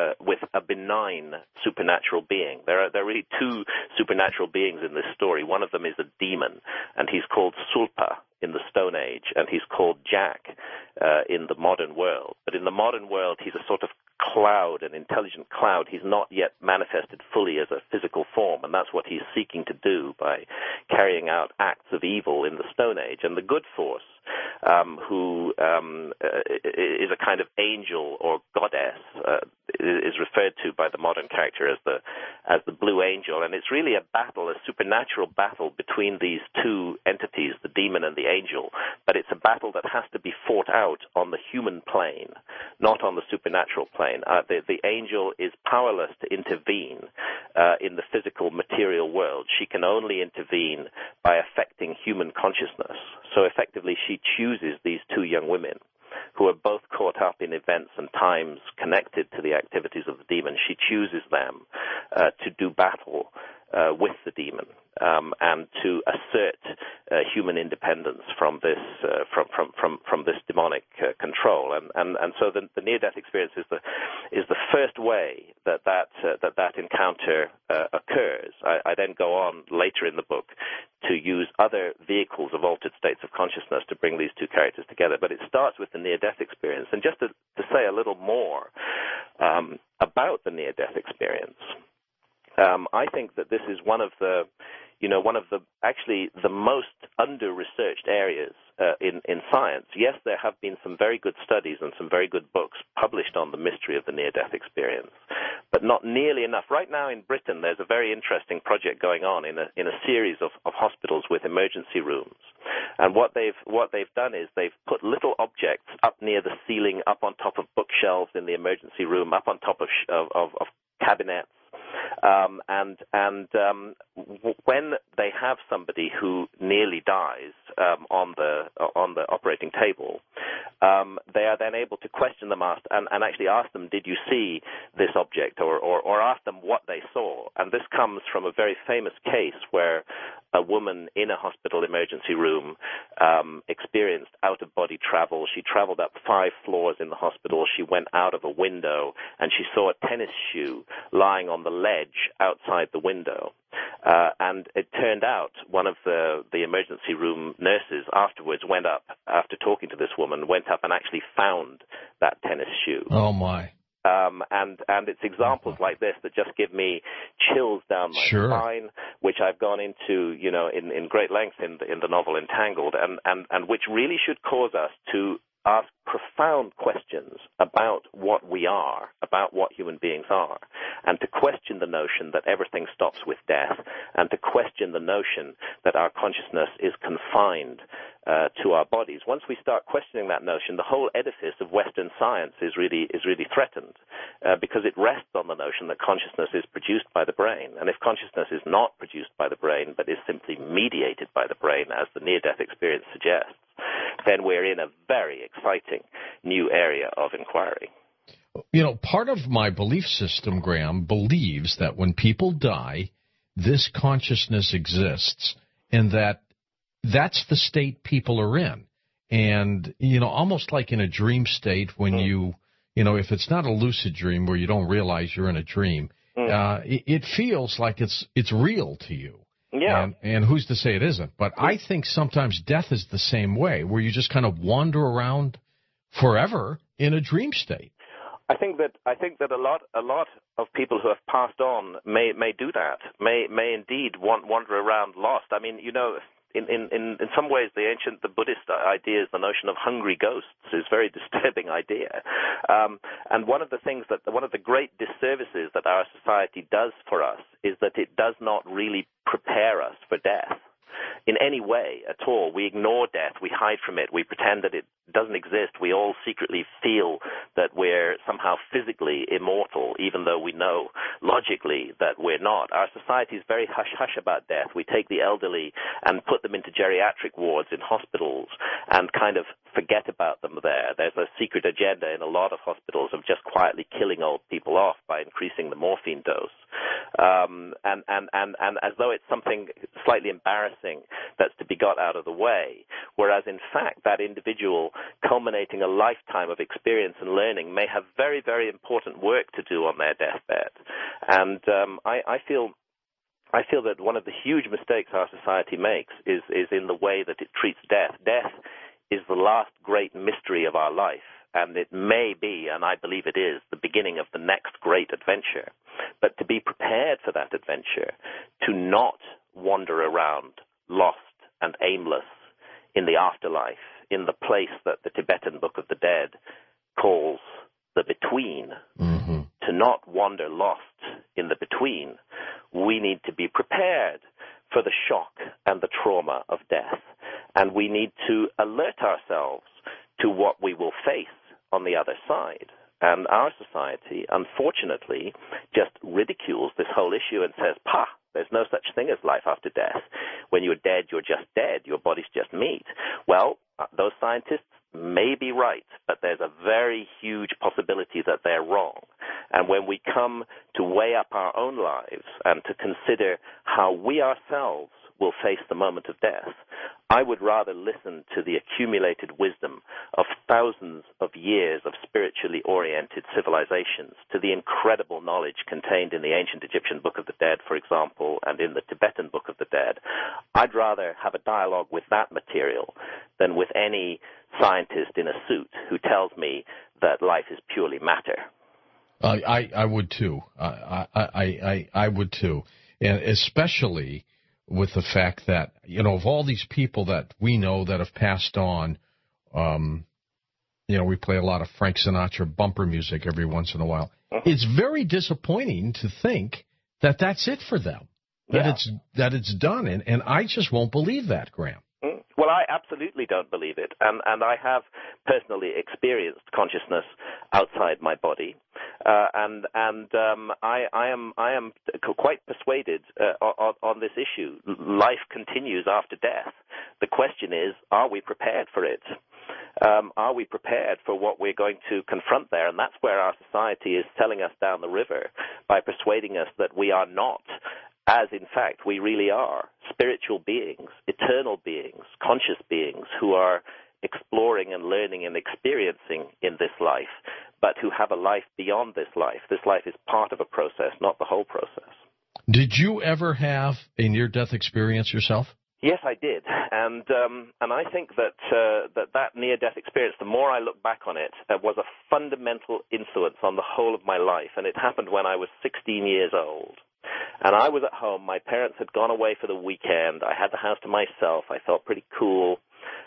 a benign supernatural being. There are really two supernatural beings in this story. One of them is a demon, and he's called Sulpa in the Stone Age, and he's called Jack in the modern world. But in the modern world, he's a sort of cloud, an intelligent cloud. He's not yet manifested fully as a physical form, and that's what he's seeking to do by carrying out acts of evil in the Stone Age. And the good force, who is a kind of angel or goddess, is referred to by the modern character as the Blue Angel, and it's really a battle, a supernatural battle between these two entities, the demon and the angel, but it's a battle that has to be fought out on the human plane, not on the supernatural plane. The angel is powerless to intervene in the physical material world. She can only intervene by affecting human consciousness. So effectively she chooses these two young women who are both caught up in events and times connected to the activities of the demon. She chooses them to do battle with the demon and to assert human independence from this from this demonic control. And so the near-death experience is the first way that encounter occurs. I then go on later in the book to use other vehicles of altered states of consciousness to bring these two characters together. But it starts with the near-death experience. And just to say a little more about the near-death experience, I think that this is one of the actually the most under-researched areas in science. Yes, there have been some very good studies and some very good books published on the mystery of the near-death experience, but not nearly enough. Right now in Britain, there's a very interesting project going on in a series of hospitals with emergency rooms. And what they've done is they've put little objects up near the ceiling, up on top of bookshelves in the emergency room, up on top of cabinets. When they have somebody who nearly dies on the operating table, they are then able to question them and actually ask them, did you see this object, or ask them what they saw. And this comes from a very famous case where a woman in a hospital emergency room experienced out-of-body travel. She traveled up 5 floors in the hospital. She went out of a window, and she saw a tennis shoe lying on the ledge outside the window. And it turned out one of the emergency room nurses afterwards went up, after talking to this woman, went up and actually found that tennis shoe. Oh, my. And it's examples like this that just give me chills down my spine, which I've gone into, in great length in the novel Entangled, and which really should cause us to ask profound questions about what we are, about what human beings are, and to question the notion that everything stops with death, and to question the notion that our consciousness is confined to our bodies. Once we start questioning that notion, the whole edifice of Western science is really threatened, because it rests on the notion that consciousness is produced by the brain. And if consciousness is not produced by the brain, but is simply mediated by the brain, as the near-death experience suggests, then we're in a very exciting new area of inquiry. You know, part of my belief system, Graham, believes that when people die, this consciousness exists, and that's the state people are in. And, you know, almost like in a dream state when you know, if it's not a lucid dream where you don't realize you're in a dream, it feels like it's real to you. Yeah. And who's to say it isn't? But I think sometimes death is the same way, where you just kind of wander around forever in a dream state. I think that a lot of people who have passed on may do that, may indeed wander around lost. I mean, you know, in some ways, the Buddhist idea is the notion of hungry ghosts is a very disturbing idea. And one of the great disservices that our society does for us is that it does not really prepare us for death in any way at all. We ignore death. We hide from it. We pretend that it doesn't exist. We all secretly feel that we're somehow physically immortal, even though we know logically that we're not. Our society is very hush-hush about death. We take the elderly and put them into geriatric wards in hospitals and kind of forget about them there. There's a secret agenda in a lot of hospitals of just quietly killing old people off by increasing the morphine dose. And as though it's something slightly embarrassing that's to be got out of the way, whereas in fact that individual culminating a lifetime of experience and learning may have very, very important work to do on their deathbed. And I feel that one of the huge mistakes our society makes is in the way that it treats death. Death is the last great mystery of our life, and it may be, and I believe it is, the beginning of the next great adventure. But to be prepared for that adventure, to not wander around lost and aimless in the afterlife, in the place that the Tibetan Book of the Dead calls the between, to not wander lost in the between, we need to be prepared for the shock and the trauma of death. And we need to alert ourselves to what we will face on the other side. And our society, unfortunately, just ridicules this whole issue and says, there's no such thing as life after death. When you're dead, you're just dead. Your body's just meat. Well, those scientists may be right, but there's a very huge possibility that they're wrong. And when we come to weigh up our own lives and to consider how we ourselves will face the moment of death, I would rather listen to the accumulated wisdom of thousands of years of spiritually oriented civilizations, to the incredible knowledge contained in the ancient Egyptian Book of the Dead, for example, and in the Tibetan Book of the Dead. I'd rather have a dialogue with that material than with any scientist in a suit who tells me that life is purely matter. I would too. I would too, and especially with the fact that, you know, of all these people that we know that have passed on, you know, we play a lot of Frank Sinatra bumper music every once in a while. It's very disappointing to think that that's it for them, that it's done, and I just won't believe that, Graham. Well, I absolutely don't believe it, and I have personally experienced consciousness outside my body, and I am quite persuaded on this issue. Life continues after death. The question is, are we prepared for it? Are we prepared for what we're going to confront there? And that's where our society is selling us down the river by persuading us that we are not, as in fact we really are, spiritual beings, eternal beings, conscious beings who are exploring and learning and experiencing in this life, but who have a life beyond this life. This life is part of a process, not the whole process. Did you ever have a near-death experience yourself? Yes, I did, and I think that near-death experience, the more I look back on it, was a fundamental influence on the whole of my life, and it happened when I was 16 years old. And I was at home. My parents had gone away for the weekend. I had the house to myself. I felt pretty cool.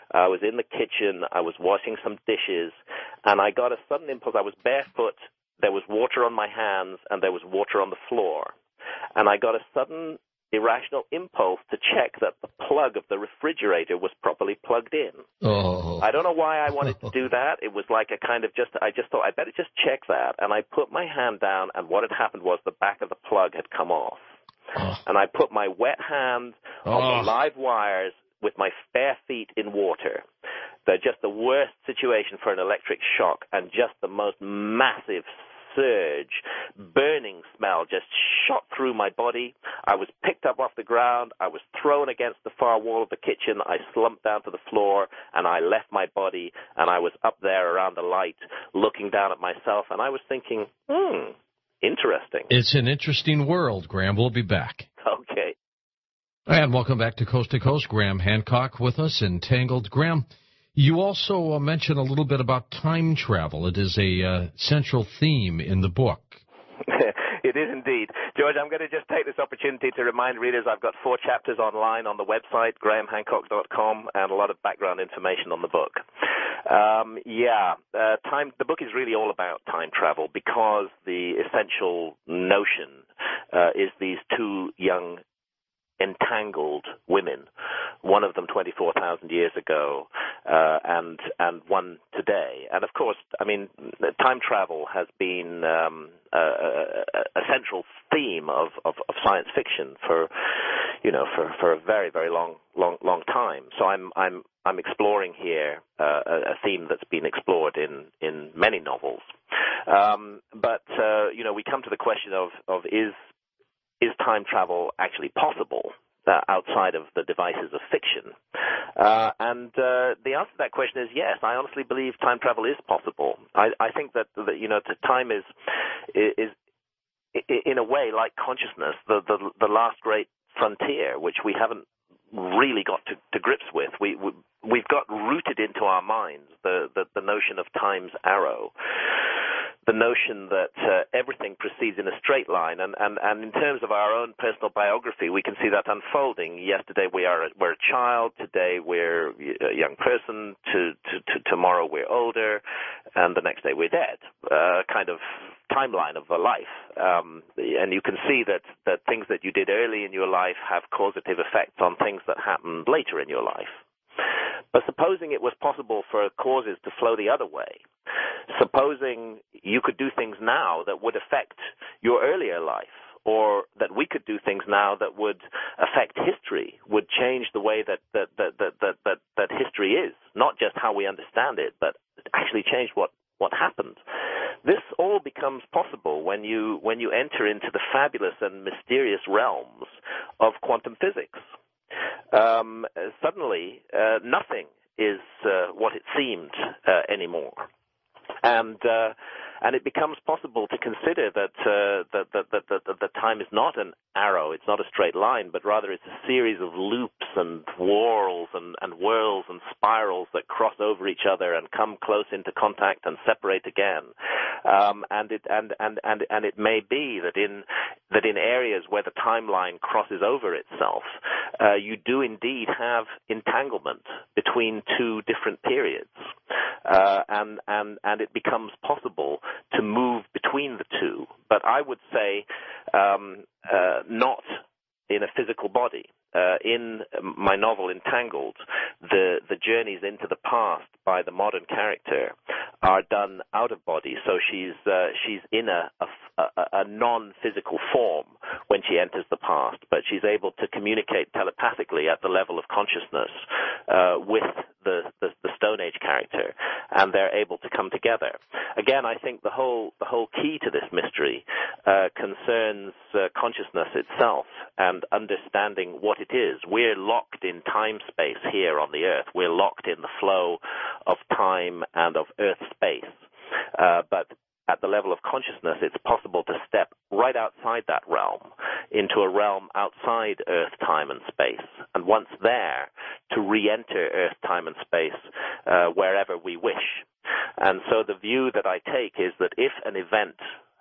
I was in the kitchen. I was washing some dishes, and I got a sudden impulse. I was barefoot. There was water on my hands, and there was water on the floor. And I got a sudden irrational impulse to check that the plug of the refrigerator was properly plugged in. Oh. I don't know why I wanted to do that. It was like a kind of I just thought, I better just check that. And I put my hand down, and what had happened was the back of the plug had come off. Oh. And I put my wet hand on the live wires with my bare feet in water. They're just the worst situation for an electric shock, and just the most massive surge, burning smell just shot through my body. I was picked up off the ground. I was thrown against the far wall of the kitchen. I slumped down to the floor, and I left my body, and I was up there around the light looking down at myself, and I was thinking, interesting. It's an interesting world, Graham. We'll be back. Okay. And welcome back to Coast. Graham Hancock with us in Tangled. Graham, you also mentioned a little bit about time travel. It is a central theme in the book. It is indeed. George, I'm going to just take this opportunity to remind readers I've got 4 chapters online on the website, grahamhancock.com, and a lot of background information on the book. The book is really all about time travel because the essential notion is these 2 young entangled women, one of them 24,000 years ago, and one today. And of course, I mean, time travel has been a central theme of science fiction for a very, very long time. So I'm exploring here a theme that's been explored in many novels. But we come to the question of is time travel actually possible outside of the devices of fiction? And the answer to that question is yes. I honestly believe time travel is possible. I think that time is in a way like consciousness, the last great frontier, which we haven't really got to grips with. We've got rooted into our minds the notion of time's arrow. The notion that everything proceeds in a straight line, and in terms of our own personal biography, we can see that unfolding. Yesterday we're a child, today we're a young person, tomorrow we're older, and the next day we're dead. Kind of timeline of a life, and you can see that things that you did early in your life have causative effects on things that happened later in your life. But supposing it was possible for causes to flow the other way, supposing you could do things now that would affect your earlier life, or that we could do things now that would affect history, would change the way that history is, not just how we understand it, but actually change what happened. This all becomes possible when you enter into the fabulous and mysterious realms of quantum physics. Suddenly, nothing is what it seemed anymore, and it becomes possible to consider that time is not an arrow, it's not a straight line, but rather it's a series of loops and whorls and whirls and spirals that cross over each other and come close into contact and separate again. And it may be that in areas where the timeline crosses over itself, you do indeed have entanglement between 2 different periods, and it becomes possible to move between the 2. But I would say not in a physical body. In my novel Entangled, the journeys into the past by the modern character are done out of body. So she's in a non-physical form when she enters the past, but she's able to communicate telepathically at the level of consciousness with the Stone Age character, and they're able to come together. Again, I think the whole key to this mystery concerns consciousness itself and understanding what it is. We're locked in time-space here on the Earth. We're locked in the flow of time and of Earth space. But at the level of consciousness, it's possible to step right outside that realm into a realm outside Earth, time, and space. And once there, to re-enter Earth, time, and space wherever we wish. And so the view that I take is that if an event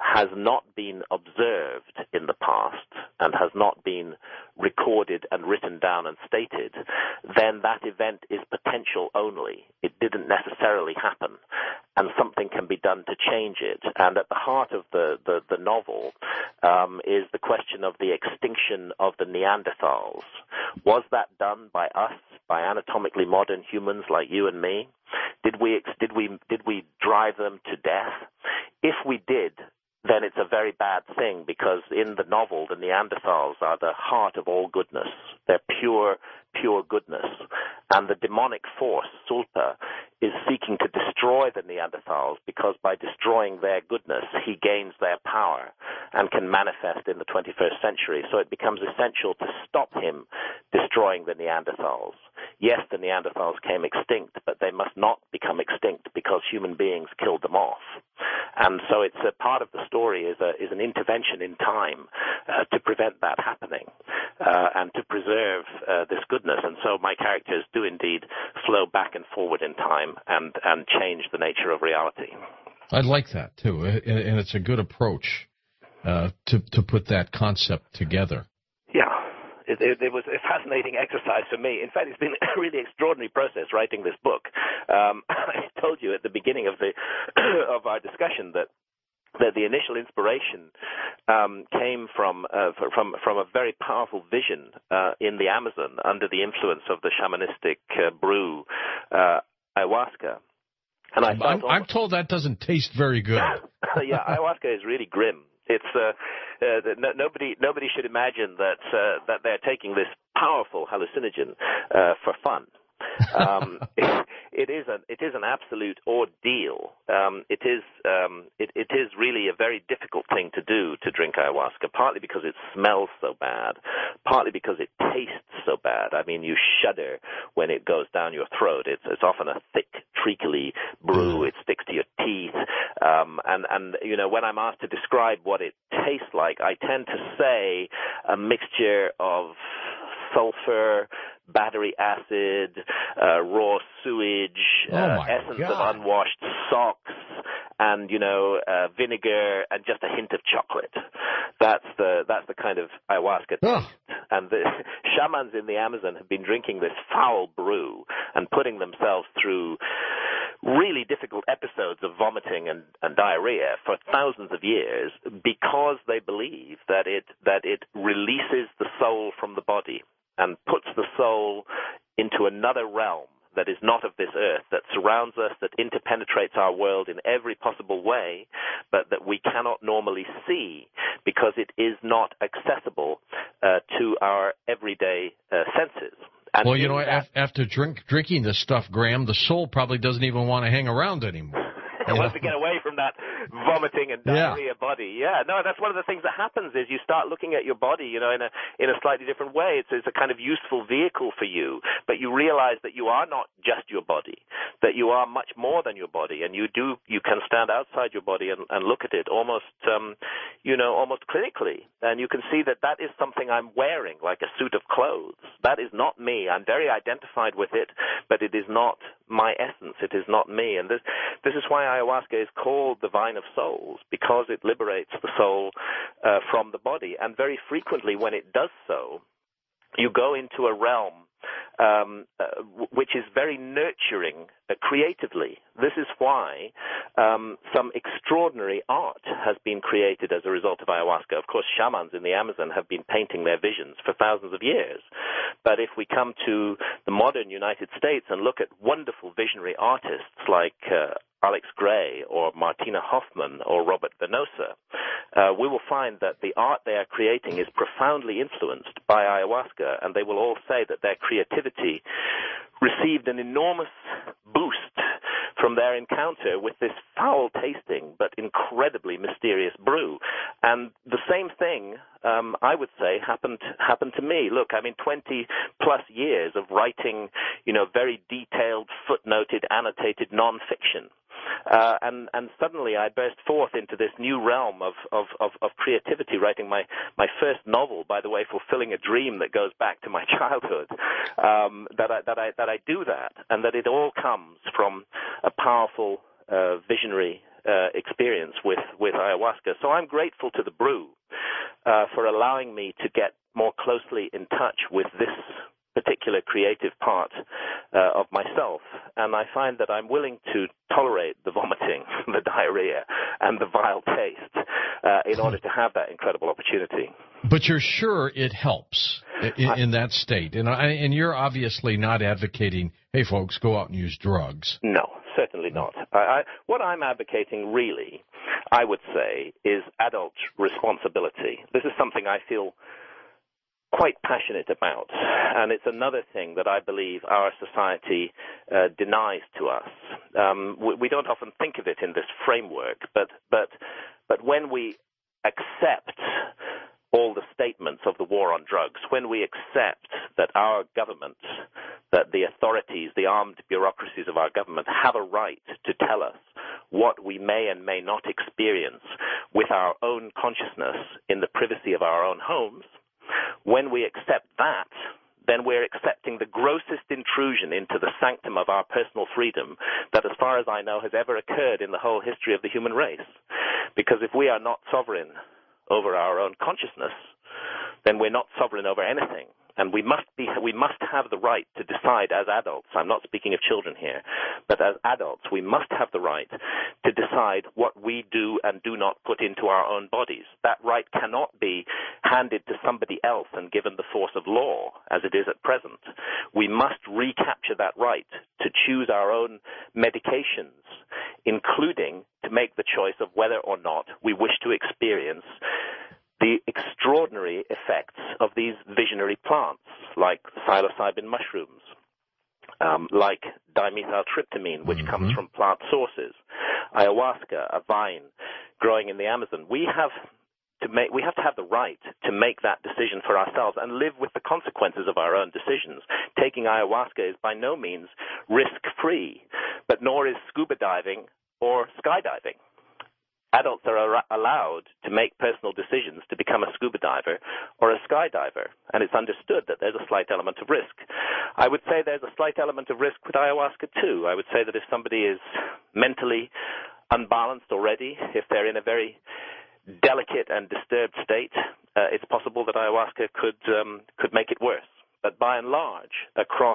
has not been observed in the past and has not been recorded and written down and stated, then that event is potential only. It didn't necessarily happen, and something can be done to change it. And at the heart of the novel is the question of the extinction of the Neanderthals. Was that done by us, by anatomically modern humans like you and me? Did we drive them to death? If we did, then it's a very bad thing, because in the novel, the Neanderthals are the heart of all goodness. They're pure goodness. And the demonic force, Sulpa, is seeking to destroy the Neanderthals, because by destroying their goodness, he gains their power and can manifest in the 21st century. So it becomes essential to stop him destroying the Neanderthals. Yes, the Neanderthals came extinct, but they must not become extinct because human beings killed them off. And so it's a part of the story is an intervention in time to prevent that happening and to preserve this goodness. And so my characters do indeed flow back and forward in time and change the nature of reality. I like that, too, and it's a good approach to put that concept together. Yeah. It was a fascinating exercise for me. In fact, it's been a really extraordinary process writing this book. I told you at the beginning of our discussion that the initial inspiration came from a very powerful vision in the Amazon under the influence of the shamanistic brew ayahuasca. And I'm told that doesn't taste very good. Yeah, ayahuasca is really grim. It's nobody should imagine that they're taking this powerful hallucinogen for fun. It is an absolute ordeal. It is really a very difficult thing to do, to drink ayahuasca, partly because it smells so bad, partly because it tastes so bad. I mean, you shudder when it goes down your throat. It's often a thick, treacly brew. It sticks to your teeth. And you know, when I'm asked to describe what it tastes like, I tend to say a mixture of sulfur, battery acid, raw sewage, essence of unwashed socks, and vinegar, and just a hint of chocolate. That's the kind of ayahuasca taste. And the shamans in the Amazon have been drinking this foul brew and putting themselves through really difficult episodes of vomiting and diarrhea for thousands of years, because they believe that it releases the soul from the body and puts the soul into another realm that is not of this earth, that surrounds us, that interpenetrates our world in every possible way, but that we cannot normally see because it is not accessible to our everyday senses. And well, after drinking this stuff, Graham, the soul probably doesn't even want to hang around anymore. It wants to get away from that vomiting and diarrhea body. Yeah, no, that's one of the things that happens is you start looking at your body, in a slightly different way. It's a kind of useful vehicle for you, but you realize that you are not just your body, that you are much more than your body, and you can stand outside your body and look at it almost clinically, and you can see that is something I'm wearing, like a suit of clothes. That is not me. I'm very identified with it, but it is not my essence. It is not me, and this is why ayahuasca is called the vine of souls, because it liberates the soul from the body. And very frequently when it does so, you go into a realm which is very nurturing creatively. This is why some extraordinary art has been created as a result of ayahuasca. Of course, shamans in the Amazon have been painting their visions for thousands of years. But if we come to the modern United States and look at wonderful visionary artists like Alex Gray or Martina Hoffman or Robert Venosa, we will find that the art they are creating is profoundly influenced by ayahuasca, and they will all say that their creativity received an enormous boost from their encounter with this foul-tasting but incredibly mysterious brew. And the same thing, I would say, happened to me. Look, 20-plus years of writing, very detailed, footnoted, annotated nonfiction. And suddenly I burst forth into this new realm of creativity, writing my first novel, by the way, fulfilling a dream that goes back to my childhood, that I do that, and that it all comes from a powerful visionary experience with ayahuasca. So I'm grateful to the brew for allowing me to get more closely in touch with this particular creative part of myself. And I find that I'm willing to tolerate the vomiting, the diarrhea, and the vile taste in order to have that incredible opportunity. But you're sure it helps in that state. And you're obviously not advocating, hey, folks, go out and use drugs. No, certainly not. What I'm advocating really, I would say, is adult responsibility. This is something I feel quite passionate about, and it's another thing that I believe our society denies to us. We don't often think of it in this framework, but when we accept all the statements of the war on drugs, when we accept that our government, that the authorities, the armed bureaucracies of our government have a right to tell us what we may and may not experience with our own consciousness in the privacy of our own homes, when we accept that, then we're accepting the grossest intrusion into the sanctum of our personal freedom that, as far as I know, has ever occurred in the whole history of the human race. Because if we are not sovereign over our own consciousness, then we're not sovereign over anything. And we must have the right to decide as adults. I'm not speaking of children here, but as adults, we must have the right to decide what we do and do not put into our own bodies. That right cannot be handed to somebody else and given the force of law, as it is at present. We must recapture that right to choose our own medications, including to make the choice of whether or not we wish to experience the extraordinary effects of these visionary plants, like psilocybin mushrooms, like dimethyltryptamine, which comes from plant sources, ayahuasca, a vine growing in the Amazon. We have to have the right to make that decision for ourselves and live with the consequences of our own decisions. Taking ayahuasca is by no means risk-free, but nor is scuba diving or skydiving. Adults are allowed to make personal decisions to become a scuba diver or a skydiver, and it's understood that there's a slight element of risk. I would say there's a slight element of risk with ayahuasca too. I would say that if somebody is mentally unbalanced already, if they're in a very delicate and disturbed state, it's possible that ayahuasca could make it worse. But by and large, across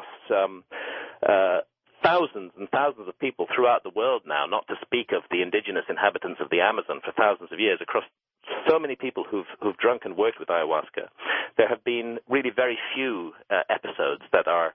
thousands and thousands of people throughout the world now, not to speak of the indigenous inhabitants of the Amazon for thousands of years, across so many people who've drunk and worked with ayahuasca, there have been really very few episodes that are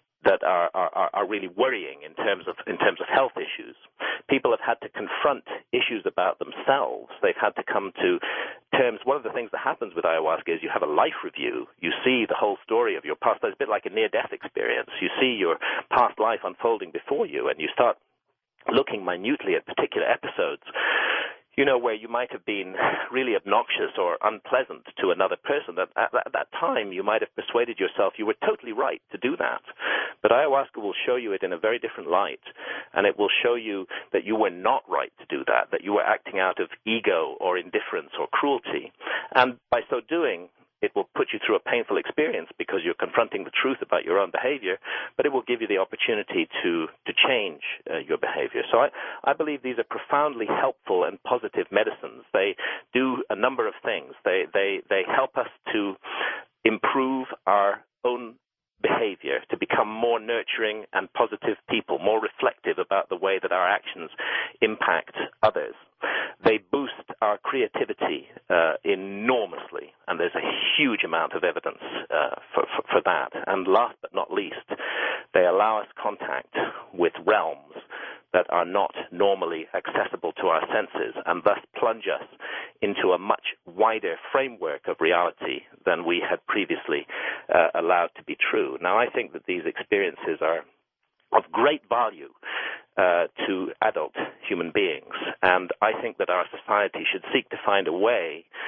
really worrying in terms of health issues. People have had to confront issues about themselves. They've had to come to terms. One of the things that happens with ayahuasca is you have a life review. You see the whole story of your past. It's a bit like a near-death experience. You see your past life unfolding before you, and you start looking minutely at particular episodes, where you might have been really obnoxious or unpleasant to another person. At that time, you might have persuaded yourself you were totally right to do that. But ayahuasca will show you it in a very different light, and it will show you that you were not right to do that you were acting out of ego or indifference or cruelty. And by so doing, it will put you through a painful experience because you're confronting the truth about your own behavior, but it will give you the opportunity to change your behavior. So I believe these are profoundly helpful and positive medicines. They do a number of things. They help us to improve our own behavior, to become more nurturing and positive people, more reflective about the way that our actions impact others. They boost our creativity enormously, and there's a huge amount of evidence for that. And last but not least, they allow us contact with realms that are not normally accessible to our senses, and thus plunge us into a much wider framework of reality than we had previously allowed to be true. Now, I think that these experiences are of great value to adult human beings, and I think that our society should seek to find a way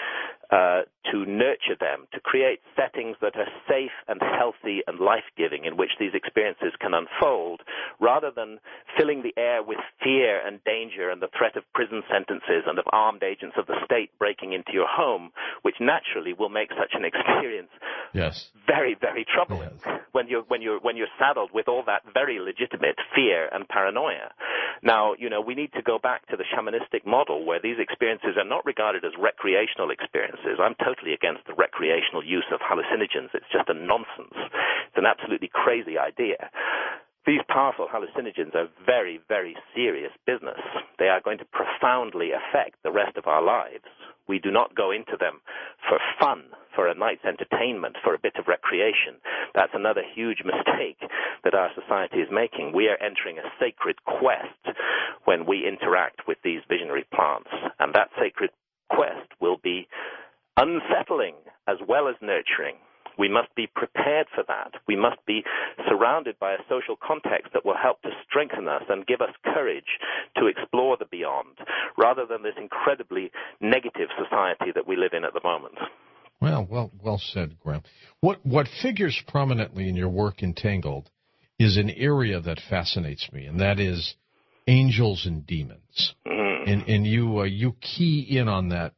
to nurture them, to create settings that are safe and healthy and life-giving in which these experiences can unfold, rather than filling the air with fear and danger and the threat of prison sentences and of armed agents of the state breaking into your home, which naturally will make such an experience very, very troubling when you're saddled with all that very legitimate fear and paranoia. Now, we need to go back to the shamanistic model where these experiences are not regarded as recreational experiences. I'm totally against the recreational use of hallucinogens. It's just a nonsense. It's an absolutely crazy idea. These powerful hallucinogens are very, very serious business. They are going to profoundly affect the rest of our lives. We do not go into them for fun, for a night's entertainment, for a bit of recreation. That's another huge mistake that our society is making. We are entering a sacred quest when we interact with these visionary plants, and that sacred quest will be unsettling as well as nurturing. We must be prepared for that. We must be surrounded by a social context that will help to strengthen us and give us courage to explore the beyond, rather than this incredibly negative society that we live in at the moment. Well said, Graham. What figures prominently in your work, Entangled, is an area that fascinates me, and that is angels and demons. Mm. And you key in on that.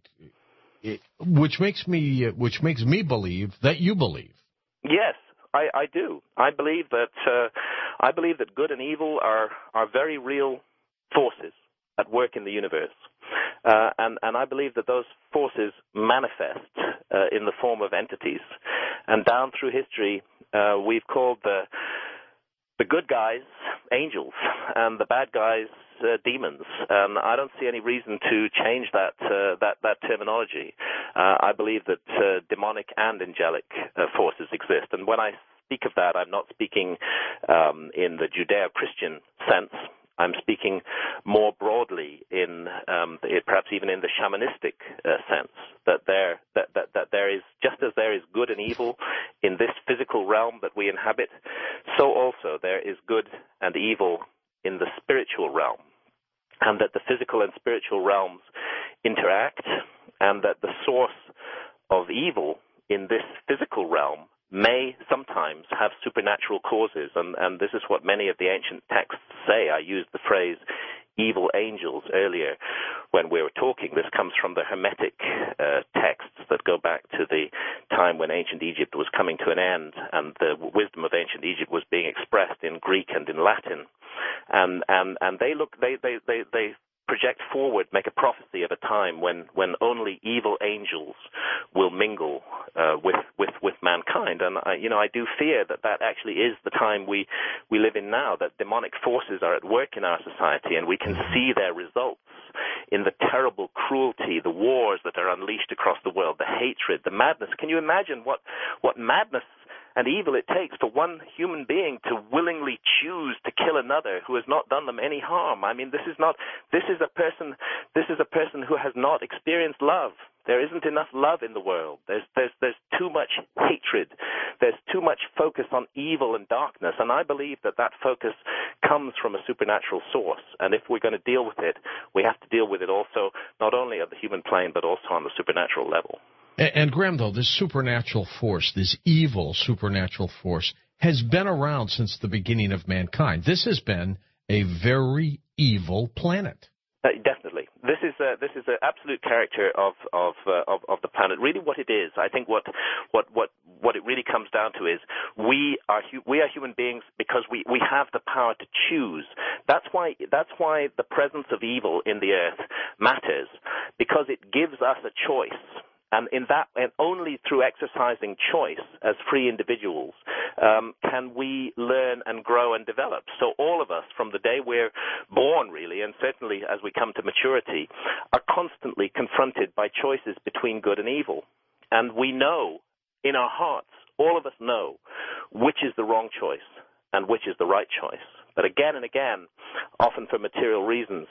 Which makes me believe that you believe. Yes, I do. I believe that good and evil are very real forces at work in the universe, and I believe that those forces manifest in the form of entities. And down through history, we've called the good guys angels and the bad guys demons. I don't see any reason to change that terminology. I believe that demonic and angelic forces exist. And when I speak of that, I'm not speaking in the Judeo-Christian sense. I'm speaking more broadly in perhaps even in the shamanistic sense, that there is, just as there is good and evil in this physical realm that we inhabit, so also there is good and evil in the spiritual realm, and that the physical and spiritual realms interact, and that the source of evil in this physical realm may sometimes have supernatural causes, and this is what many of the ancient texts say. I used the phrase evil angels earlier when we were talking. This comes from the Hermetic texts that go back to the time when ancient Egypt was coming to an end, and the wisdom of ancient Egypt was being expressed in Greek and in Latin. And they project forward, make a prophecy of a time when only evil angels will mingle with mankind. And I do fear that actually is the time we live in now, that demonic forces are at work in our society, and we can see their results in the terrible cruelty, the wars that are unleashed across the world, the hatred, the madness. Can you imagine what madness and evil it takes for one human being to willingly choose to kill another who has not done them any harm? I mean, this is a person who has not experienced love. There isn't enough love in the world. There's too much hatred. There's too much focus on evil and darkness, and I believe that focus comes from a supernatural source. And if we're going to deal with it, we have to deal with it also not only at the human plane but also on the supernatural level. And Graham, though, this supernatural force, this evil supernatural force, has been around since the beginning of mankind. This has been a very evil planet. Definitely, this is the absolute character of the planet. Really, what it is, I think, what it really comes down to is we are human beings because we have the power to choose. That's why the presence of evil in the earth matters, because it gives us a choice. And only through exercising choice as free individuals can we learn and grow and develop. So all of us, from the day we're born, really, and certainly as we come to maturity, are constantly confronted by choices between good and evil. And we know, in our hearts, all of us know which is the wrong choice and which is the right choice. But again and again, often for material reasons,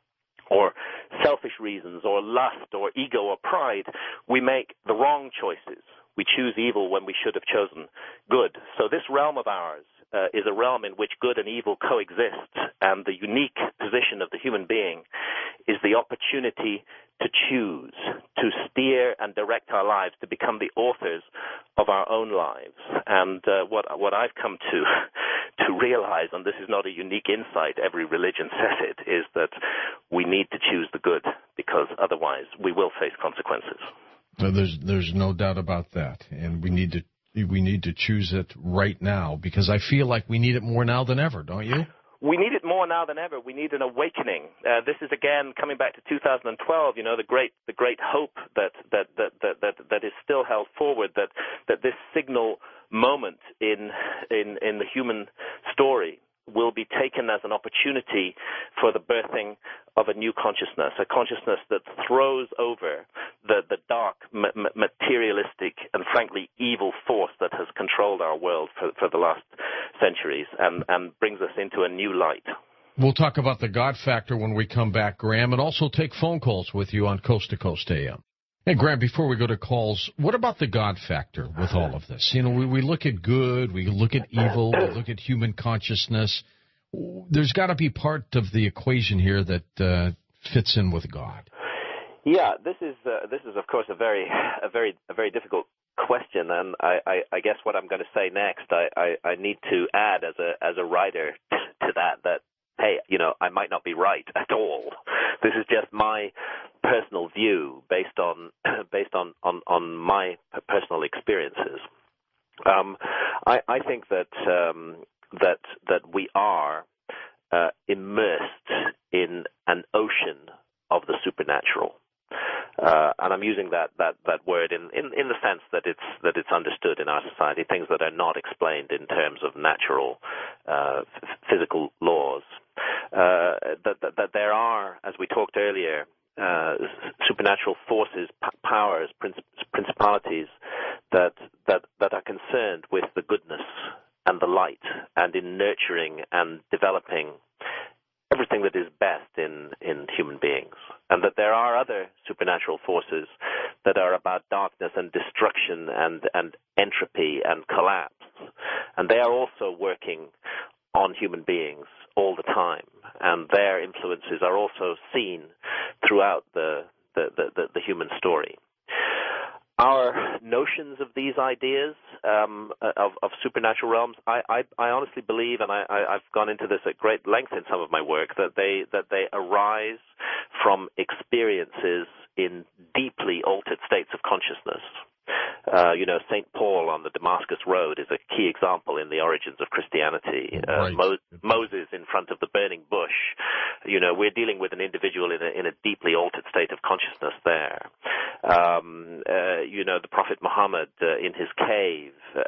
or selfish reasons, or lust, or ego, or pride, we make the wrong choices. We choose evil when we should have chosen good. So this realm of ours is a realm in which good and evil coexist, and the unique position of the human being is the opportunity to choose, to steer and direct our lives, to become the authors of our own lives. And what I've come to realize, and this is not a unique insight, every religion says it, is that we need to choose the good, because otherwise we will face consequences. No, there's no doubt about that, and we need to choose it right now, because I feel like we need it more now than ever, don't you? We need it more now than ever. We need an awakening. This is again coming back to 2012. You know, the great hope that is still held forward. That this signal moment in the human story will be taken as an opportunity for the birthing of a new consciousness, a consciousness that throws over the dark, materialistic, and frankly evil force that has controlled our world for the last centuries, and brings us into a new light. We'll talk about the God factor when we come back, Graham, and also take phone calls with you on Coast to Coast AM. Hey, Graham, before we go to calls, what about the God factor with all of this? You know, we look at good, we look at evil, we look at human consciousness. There's got to be part of the equation here that fits in with God. Yeah, this is of course a very difficult question, and I guess what I'm going to say next, I need to add as a writer to that hey, you know, I might not be right at all. This is just my personal view based on my personal experiences. I think that we are immersed in an ocean of the supernatural. And I'm using that word in the sense that it's understood in our society, things that are not explained in terms of natural physical laws. That there are, as we talked earlier, supernatural forces, powers, principalities that are concerned with the goodness and the light, and in nurturing and developing everything that is best in human beings, and that there are other supernatural forces that are about darkness and destruction and entropy and collapse, and they are also working on human beings all the time, and their influences are also seen throughout the human story. Our notions of these ideas of supernatural realms, I honestly believe, and I've gone into this at great length in some of my work, that they arise from experiences in deeply altered states of consciousness. You know, St. Paul on the Damascus Road is a key example in the origins of Christianity. Right. Moses in front of the burning bush. You know, we're dealing with an individual in a deeply altered state of consciousness there. You know, the Prophet Muhammad in his cave,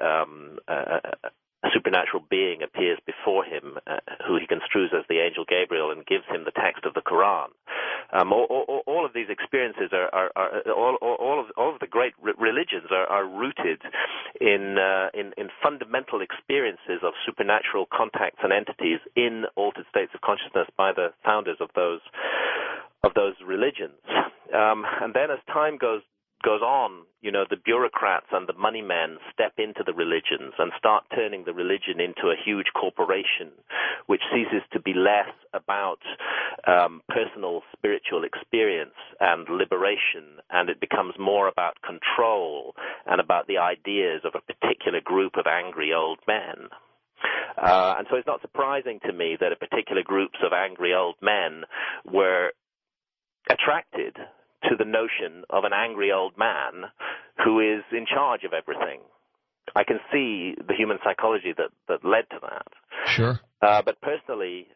a supernatural being appears before him, who he construes as the angel Gabriel, and gives him the text of the Quran. All of these experiences are all of the great religions are rooted in fundamental experiences of supernatural contacts and entities in altered states of consciousness by the founders of those religions. And then as time goes on, you know, the bureaucrats and the money men step into the religions and start turning the religion into a huge corporation, which ceases to be less about personal spiritual experience and liberation, and it becomes more about control and about the ideas of a particular group of angry old men. And so it's not surprising to me that a particular groups of angry old men were attracted to the notion of an angry old man who is in charge of everything. I can see the human psychology that led to that. Sure. But personally,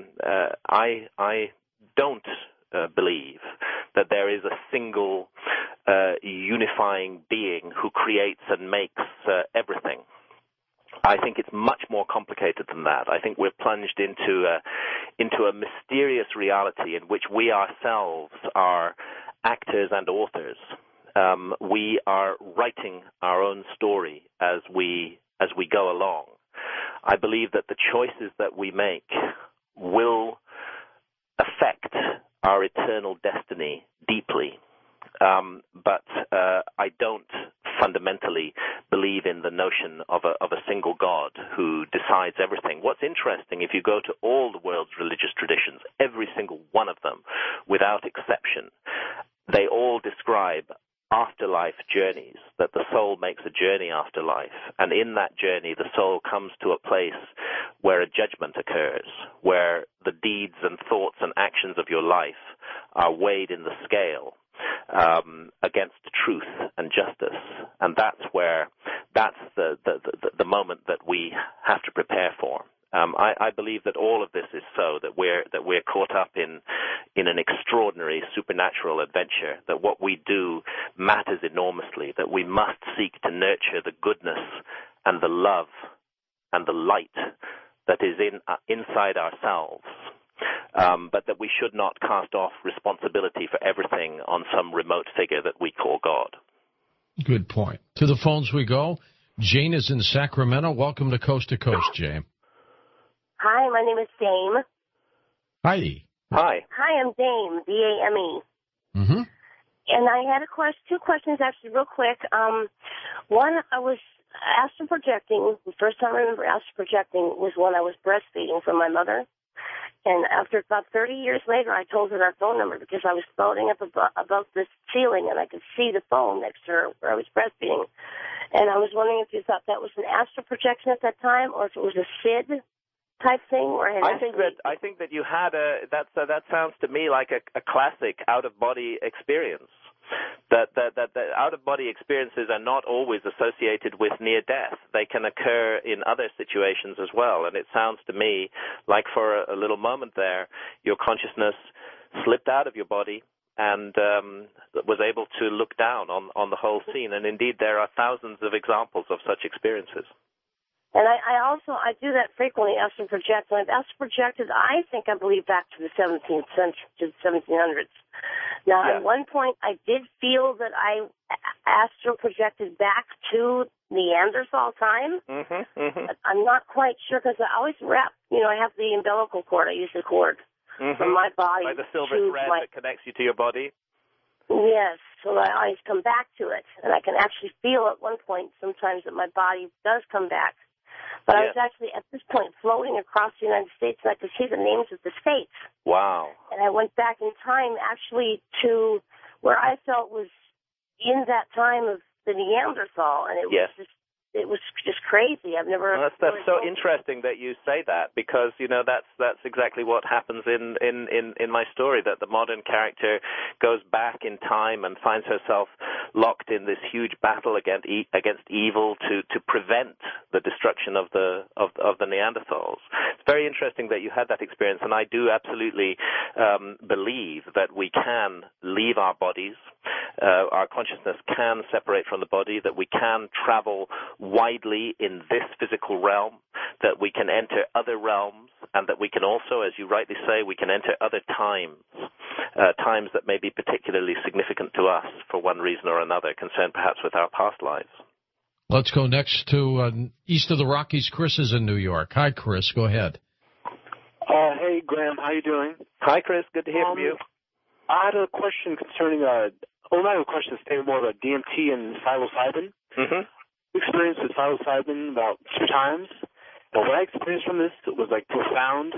I don't believe that there is a single unifying being who creates and makes everything. I think it's much more complicated than that. I think we're plunged into a mysterious reality in which we ourselves are actors and authors. We are writing our own story as we go along. I believe that the choices that we make will affect our eternal destiny deeply. But I don't fundamentally believe in the notion of a single God who decides everything. What's interesting, if you go to all the world's religious traditions, every single one of them, without exception, they all describe afterlife journeys, that the soul makes a journey after life, and in that journey the soul comes to a place where a judgment occurs, where the deeds and thoughts and actions of your life are weighed in the scale against truth and justice, and that's the moment that we have to prepare for. I believe that all of this is so, that we're caught up in an extraordinary supernatural adventure, that what we do matters enormously, that we must seek to nurture the goodness and the love and the light that is inside ourselves, but that we should not cast off responsibility for everything on some remote figure that we call God. Good point. To the phones we go. Jane is in Sacramento. Welcome to Coast, Jane. Hi, my name is Dame. Hi. Hi. Hi, I'm Dame, D-A-M-E. Mm-hmm. And I had two questions, actually, real quick. One, I was astral projecting. The first time I remember astral projecting was when I was breastfeeding from my mother. And after about 30 years later, I told her our phone number because I was floating up above this ceiling, and I could see the phone next to her where I was breastfeeding. And I was wondering if you thought that was an astral projection at that time, or if it was a SID type thing, or I think that you had that sounds to me like a classic out of body experience. That out of body experiences are not always associated with near death. They can occur in other situations as well. And it sounds to me like for a little moment there, your consciousness slipped out of your body and was able to look down on the whole scene. And indeed, there are thousands of examples of such experiences. And I do that frequently, astral project. When I've astral projected, I believe back to the 17th century, to the 1700s. Now, At one point, I did feel that I astral projected back to Neanderthal time. Mm-hmm, mm-hmm. I'm not quite sure because I always wrap, I have the umbilical cord. I use the cord from my body. Like the silver thread that connects you to your body? Yes, so I always come back to it. And I can actually feel at one point sometimes that my body does come back. But I was actually, at this point, floating across the United States, and I could see the names of the states. Wow. And I went back in time, actually, to where I felt was in that time of the Neanderthal, and it was just crazy. I've never. Well, that's so interesting that you say that, because that's exactly what happens in my story. That the modern character goes back in time and finds herself locked in this huge battle against evil to prevent the destruction of the Neanderthals. It's very interesting that you had that experience, and I do absolutely believe that we can leave our bodies. Our consciousness can separate from the body, that we can travel widely in this physical realm, that we can enter other realms, and that we can also, as you rightly say, we can enter other times, times that may be particularly significant to us for one reason or another, concerned perhaps with our past lives. Let's go next to east of the Rockies. Chris is in New York. Hi, Chris. Go ahead. Hey, Graham. How you doing? Hi, Chris. Good to hear from you. I had a question concerning, not a question, statement more about DMT and psilocybin. Mm-hmm. Experienced with psilocybin about 2 times. And what I experienced from this was like profound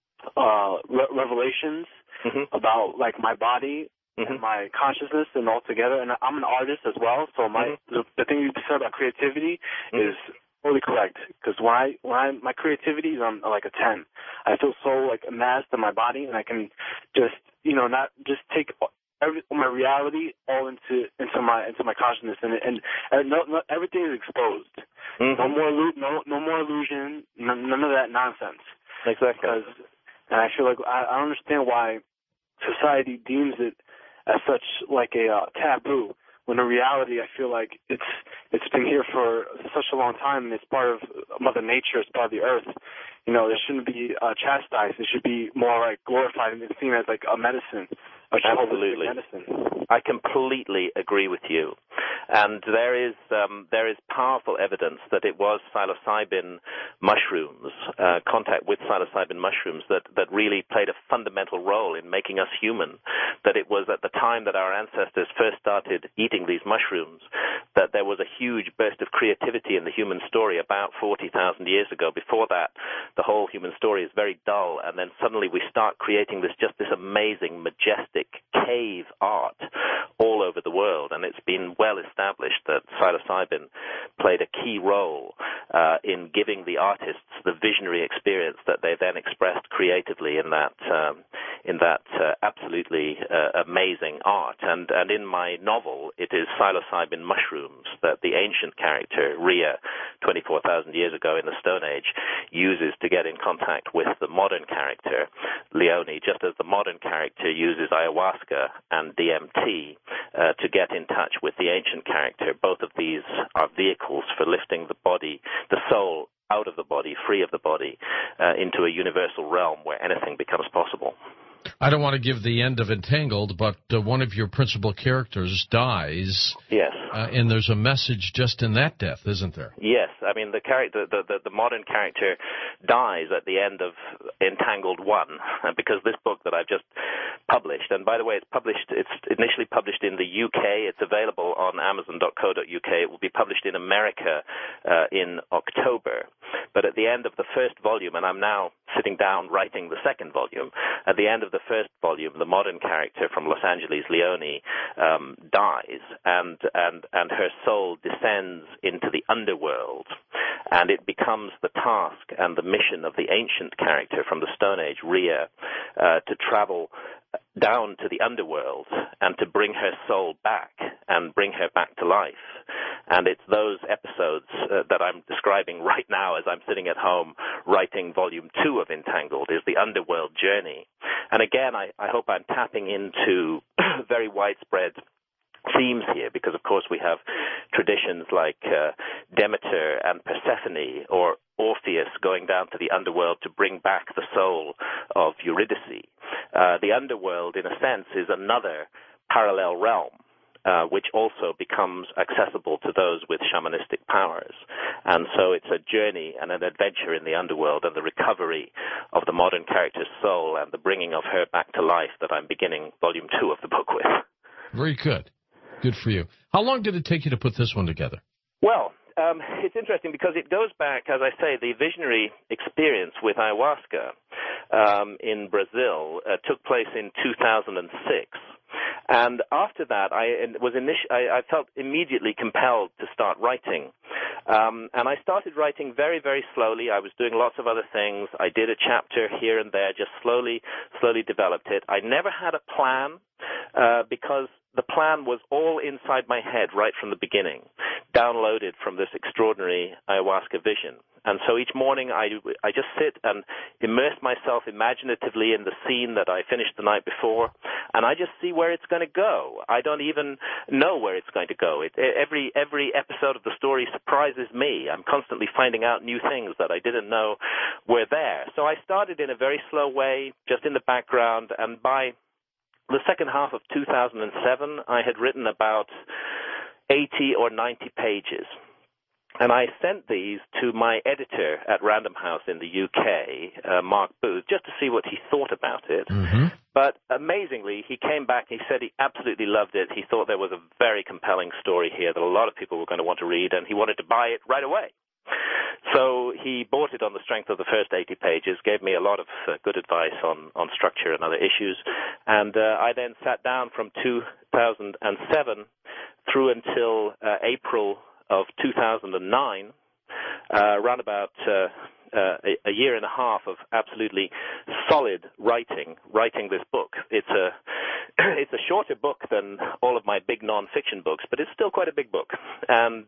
revelations about like my body and my consciousness and all together. And I'm an artist as well, so the thing you said about creativity is totally correct. Because when my creativity is on like a 10, I feel so like amassed in my body, and I can just not just take my reality all into my consciousness, and no, everything is exposed. No more illusion, none of that nonsense. Exactly. And I feel like I don't understand why society deems it as such like a taboo, when in reality I feel like it's been here for such a long time, and it's part of Mother Nature, it's part of the earth. It shouldn't be chastised. It should be more like glorified and seen as like a medicine. Absolutely. I completely agree with you. And there is powerful evidence that it was psilocybin mushrooms, contact with psilocybin mushrooms, that really played a fundamental role in making us human. That it was at the time that our ancestors first started eating these mushrooms that there was a huge burst of creativity in the human story about 40,000 years ago. Before that, the whole human story is very dull, and then suddenly we start creating this amazing, majestic, cave art all over the world, and it's been well established that psilocybin played a key role in giving the artists the visionary experience that they then expressed creatively in that absolutely amazing art. And in my novel, it is psilocybin mushrooms that the ancient character Rhea, 24,000 years ago in the Stone Age, uses to get in contact with the modern character Leone, just as the modern character uses ayahuasca and DMT to get in touch with the ancient character. Both of these are vehicles for lifting the body, the soul, out of the body, free of the body, into a universal realm where anything becomes possible. I don't want to give the end of Entangled, but one of your principal characters dies. Yes. And there's a message just in that death, isn't there? Yes. I mean, the character, the modern character dies at the end of Entangled 1, because this book that I've just published, and by the way, it's initially published in the UK. It's available on Amazon.co.uk. It will be published in America in October. But at the end of the first volume, and I'm now sitting down writing the second volume, at the end of the first volume, the modern character from Los Angeles, Leone, dies, and her soul descends into the underworld, and it becomes the task and the mission of the ancient character from the Stone Age, Rhea, to travel down to the underworld and to bring her soul back and bring her back to life. And it's those episodes that I'm describing right now as I'm sitting at home writing Volume 2 of Entangled, is the underworld journey. And again, I hope I'm tapping into very widespread themes here, because of course we have traditions like Demeter and Persephone, or Orpheus going down to the underworld to bring back the soul of Eurydice. The underworld, in a sense, is another parallel realm, which also becomes accessible to those with shamanistic powers. And so it's a journey and an adventure in the underworld and the recovery of the modern character's soul and the bringing of her back to life that I'm beginning Volume 2 of the book with. Very good. Good for you. How long did it take you to put this one together? Well, it's interesting because it goes back, as I say, the visionary experience with ayahuasca in Brazil took place in 2006. And after that, I felt immediately compelled to start writing. And I started writing very, very slowly. I was doing lots of other things. I did a chapter here and there, just slowly developed it. I never had a plan because the plan was all inside my head right from the beginning, downloaded from this extraordinary ayahuasca vision. And so each morning I just sit and immerse myself imaginatively in the scene that I finished the night before, and I just see where it's going to go. I don't even know where it's going to go. Every episode of the story surprises me. I'm constantly finding out new things that I didn't know were there. So I started in a very slow way, just in the background, and by the second half of 2007, I had written about 80 or 90 pages. And I sent these to my editor at Random House in the UK, Mark Booth, just to see what he thought about it. Mm-hmm. But amazingly, he came back and he said he absolutely loved it. He thought there was a very compelling story here that a lot of people were going to want to read, and he wanted to buy it right away. So he bought it on the strength of the first 80 pages, gave me a lot of good advice on structure and other issues, and I then sat down from 2007 through until April of 2009, around about a year and a half of absolutely solid writing this book. It's a shorter book than all of my big nonfiction books, but it's still quite a big book. And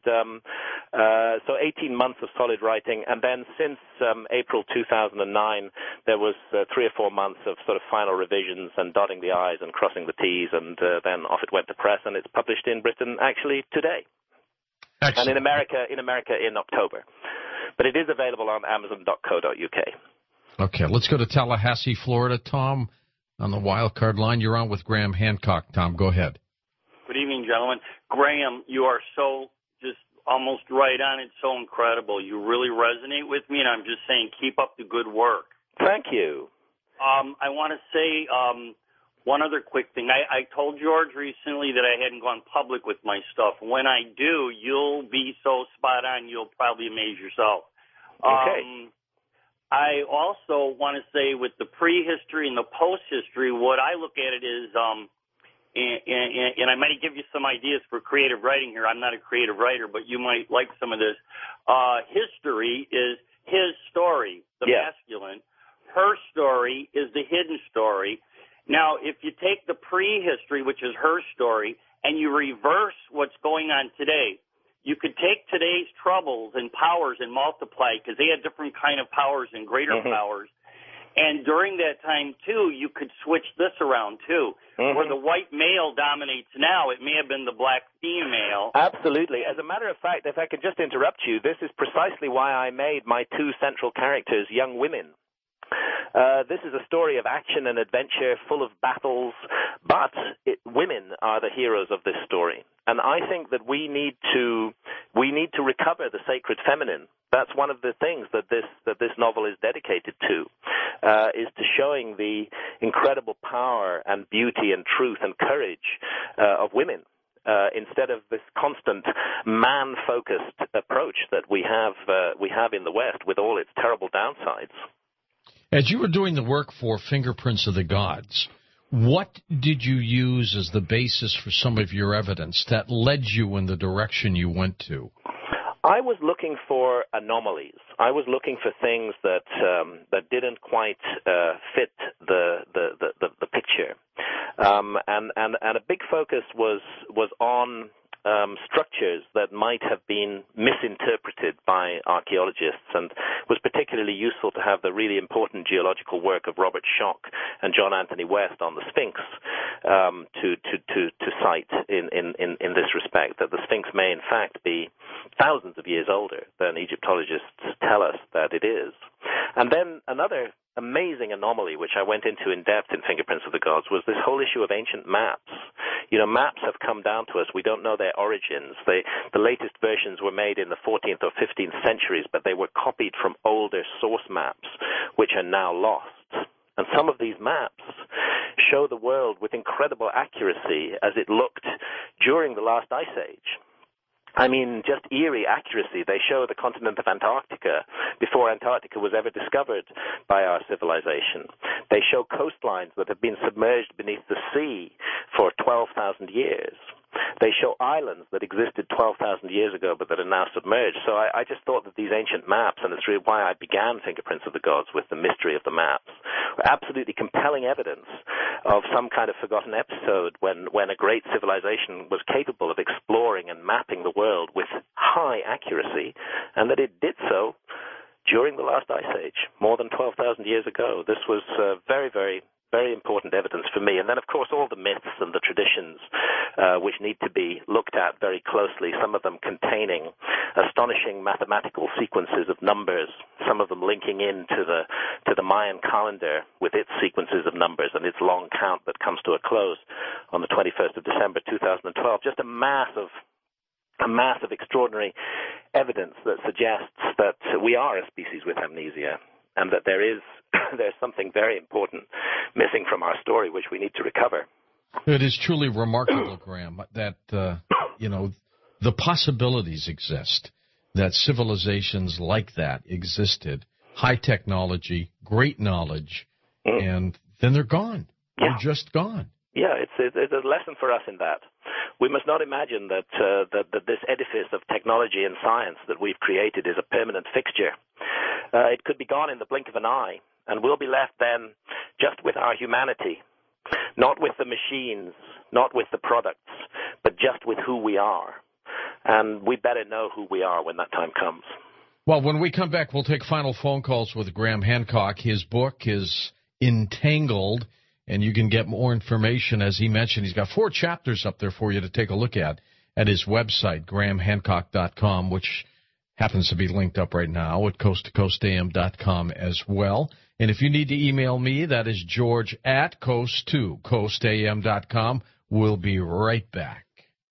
so 18 months of solid writing, and then since April 2009, there was 3 or 4 months of sort of final revisions and dotting the I's and crossing the T's, and then off it went to press, and it's published in Britain actually today. Excellent. And in America in October. But it is available on Amazon.co.uk. Okay, let's go to Tallahassee, Florida. Tom, on the wild card line, you're on with Graham Hancock. Tom, go ahead. Good evening, gentlemen. Graham, you are so just almost right on. It's so incredible. You really resonate with me, and I'm just saying keep up the good work. Thank you. I want to say one other quick thing. I told George recently that I hadn't gone public with my stuff. When I do, you'll be so spot on, you'll probably amaze yourself. Okay. I also want to say with the prehistory and the post-history, what I look at it is and I might give you some ideas for creative writing here. I'm not a creative writer, but you might like some of this. History is his story, the masculine. Her story is the hidden story. Now, if you take the prehistory, which is her story, and you reverse what's going on today, you could take today's troubles and powers and multiply, because they had different kind of powers and greater powers. And during that time, too, you could switch this around, too. Where the white male dominates now, it may have been the black female. Absolutely. As a matter of fact, if I could just interrupt you, this is precisely why I made my two central characters young women. This is a story of action and adventure, full of battles, but women are the heroes of this story. And I think that we need to recover the sacred feminine. That's one of the things that this novel is dedicated to, is to showing the incredible power and beauty and truth and courage of women. Instead of this constant man-focused approach that we have in the West with all its terrible downsides. As you were doing the work for Fingerprints of the Gods, what did you use as the basis for some of your evidence that led you in the direction you went to? I was looking for anomalies. I was looking for things that didn't quite fit the picture, and a big focus was on structures that might have been misinterpreted by archaeologists, and was particularly useful to have the really important geological work of Robert Schoch and John Anthony West on the Sphinx to cite in this respect, that the Sphinx may in fact be thousands of years older than Egyptologists tell us that it is. And then another amazing anomaly, which I went into in depth in Fingerprints of the Gods, was this whole issue of ancient maps. You know, maps have come down to us. We don't know their origins. The latest versions were made in the 14th or 15th centuries, but they were copied from older source maps, which are now lost. And some of these maps show the world with incredible accuracy as it looked during the last ice age. I mean, just eerie accuracy. They show the continent of Antarctica before Antarctica was ever discovered by our civilization. They show coastlines that have been submerged beneath the sea for 12,000 years. They show islands that existed 12,000 years ago but that are now submerged. So I just thought that these ancient maps, and it's really why I began Fingerprints of the Gods with the mystery of the maps, were absolutely compelling evidence of some kind of forgotten episode when a great civilization was capable of exploring and mapping the world with high accuracy, and that it did so during the last ice age, more than 12,000 years ago. This was very, very, very important evidence for me. And then, of course, all the myths and the traditions which need to be looked at very closely, some of them containing astonishing mathematical sequences of numbers, some of them linking into the Mayan calendar with its sequences of numbers and its long count that comes to a close on the 21st of December 2012. Just a mass of extraordinary evidence that suggests that we are a species with amnesia, and that there's something very important missing from our story which we need to recover. It is truly remarkable, Graham, that the possibilities exist, that civilizations like that existed, high technology, great knowledge, and then they're gone. Yeah. They're just gone. Yeah, it's a lesson for us in that. We must not imagine that this edifice of technology and science that we've created is a permanent fixture. It could be gone in the blink of an eye, and we'll be left then just with our humanity, not with the machines, not with the products, but just with who we are. And we better know who we are when that time comes. Well, when we come back, we'll take final phone calls with Graham Hancock. His book is Entangled, and you can get more information. As he mentioned, he's got 4 chapters up there for you to take a look at his website, grahamhancock.com, which happens to be linked up right now at coasttocoastam.com as well. And if you need to email me, that is George at coasttocoastam.com. We'll be right back.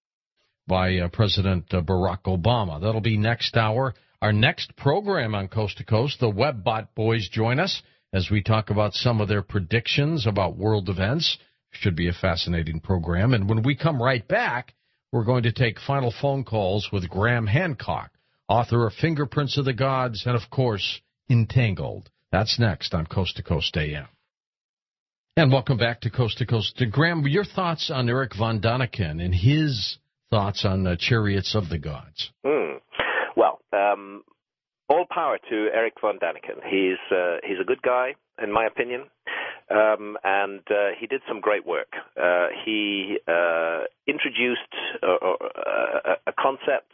By President Barack Obama. That'll be next hour. Our next program on Coast to Coast, the WebBot Boys join us as we talk about some of their predictions about world events. Should be a fascinating program. And when we come right back, we're going to take final phone calls with Graham Hancock, author of Fingerprints of the Gods and, of course, Entangled. That's next on Coast to Coast AM. And welcome back to Coast. Graham, your thoughts on Eric von Daniken and his thoughts on the Chariots of the Gods? Well, all power to Eric von Daniken. He's a good guy, in my opinion, and he did some great work. He introduced a concept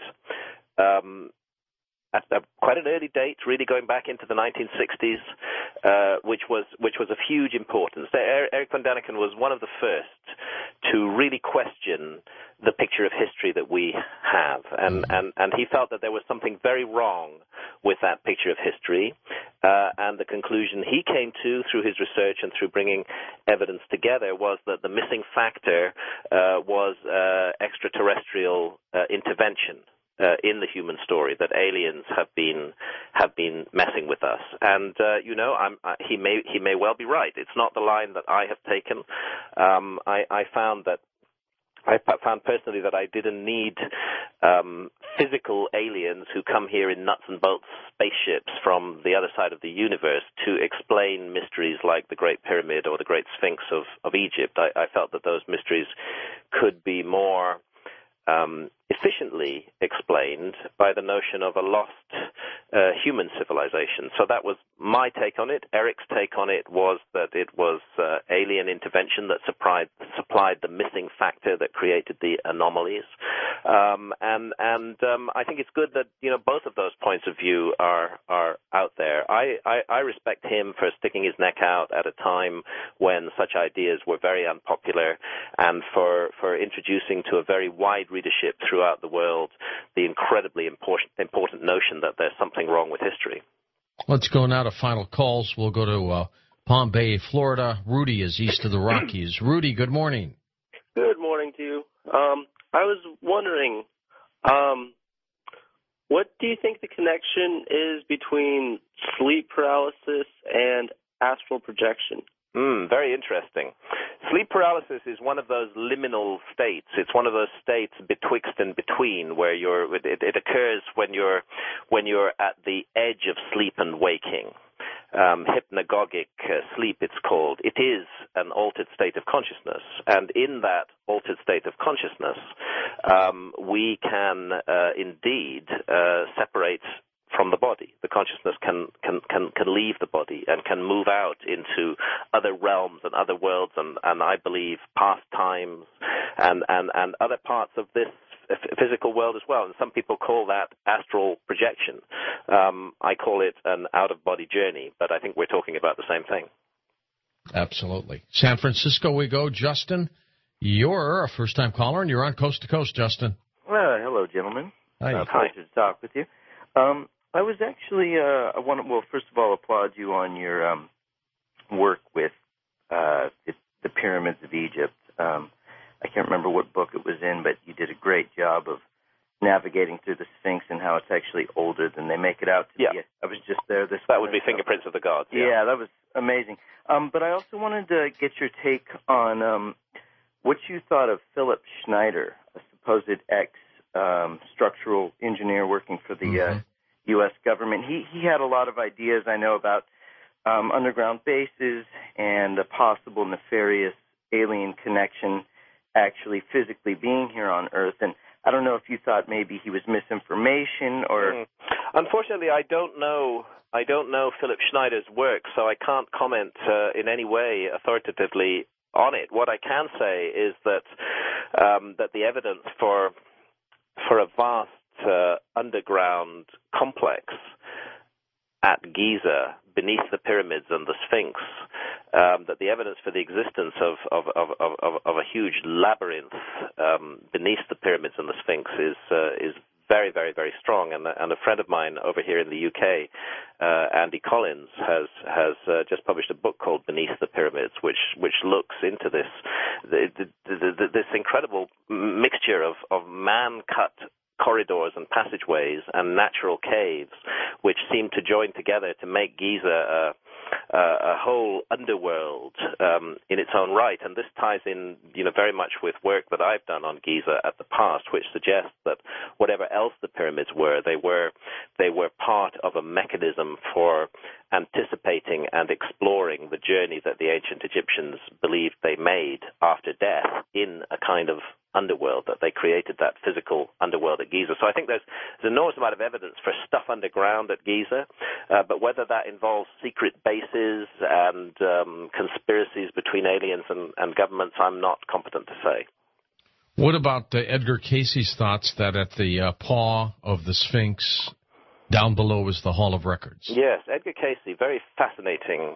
at quite an early date, really going back into the 1960s, which was of huge importance. Eric von Daniken was one of the first to really question the picture of history that we have, and he felt that there was something very wrong with that picture of history, and the conclusion he came to through his research and through bringing evidence together was that the missing factor was extraterrestrial intervention in the human story, that aliens have been messing with us, and he may well be right. It's not the line that I have taken. I found personally that I didn't need physical aliens who come here in nuts and bolts spaceships from the other side of the universe to explain mysteries like the Great Pyramid or the Great Sphinx of Egypt. I felt that those mysteries could be more efficiently explained by the notion of a lost human civilization. So that was my take on it. Eric's take on it was that it was alien intervention that supplied the missing factor that created the anomalies. And I think it's good that both of those points of view are out there. I respect him for sticking his neck out at a time when such ideas were very unpopular, and for introducing to a very wide readership throughout the world the incredibly important notion that there's something wrong with history. Let's go now to final calls. We'll go to Palm Bay, Florida. Rudy is east of the Rockies. Rudy, good morning. Good morning to you. I was wondering, what do you think the connection is between sleep paralysis and astral projection? Very interesting. Sleep paralysis is one of those liminal states. It's one of those states betwixt and between, where it occurs when you're at the edge of sleep and waking. Hypnagogic sleep, it's called. It is an altered state of consciousness, and in that altered state of consciousness, we can indeed separate from the body. The consciousness can leave the body and can move out into other realms and other worlds, and I believe past times and other parts of this physical world as well. And some people call that astral projection. I call it an out-of-body journey, but I think we're talking about the same thing. Absolutely. San Francisco we go. Justin, you're a first-time caller, and you're on Coast to Coast, Justin. Hello, gentlemen. Hi. Pleasure to talk with you. I was actually, first of all, applaud you on your work with the pyramids of Egypt. I can't remember what book it was in, but you did a great job of navigating through the Sphinx and how it's actually older than they make it out to be. I was just there this That would be Fingerprints of the Gods. Yeah, that was amazing. But I also wanted to get your take on what you thought of Philip Schneider, a supposed ex-structural engineer working for the U.S. government. He had a lot of ideas, I know, about underground bases and a possible nefarious alien connection actually physically being here on Earth. And I don't know if you thought maybe he was misinformation or... Unfortunately, I don't know Philip Schneider's work, so I can't comment in any way authoritatively on it. What I can say is that that the evidence for a vast underground complex at Giza, beneath the pyramids and the Sphinx, that the evidence for the existence of a huge labyrinth beneath the pyramids and the Sphinx is very, very, very strong. And a friend of mine over here in the UK, Andy Collins, has just published a book called Beneath the Pyramids, which looks into this incredible mixture of man-cut corridors and passageways and natural caves, which seem to join together to make Giza a whole underworld in its own right. And this ties in, very much with work that I've done on Giza at the past, which suggests that whatever else the pyramids were, they were part of a mechanism for anticipating and exploring the journey that the ancient Egyptians believed they made after death in a kind of underworld, that they created that physical underworld at Giza. So I think there's an enormous amount of evidence for stuff underground at Giza, but whether that involves secret bases and conspiracies between aliens and governments, I'm not competent to say. What about Edgar Cayce's thoughts that at the paw of the Sphinx, down below is the Hall of Records? Yes, Edgar Cayce, very fascinating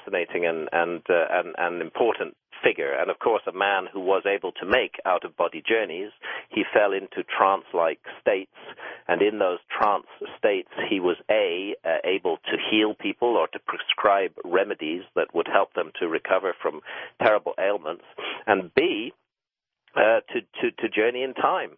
and important figure, and of course a man who was able to make out-of-body journeys. He fell into trance-like states, and in those trance states he was able to heal people or to prescribe remedies that would help them to recover from terrible ailments, and B, to journey in time,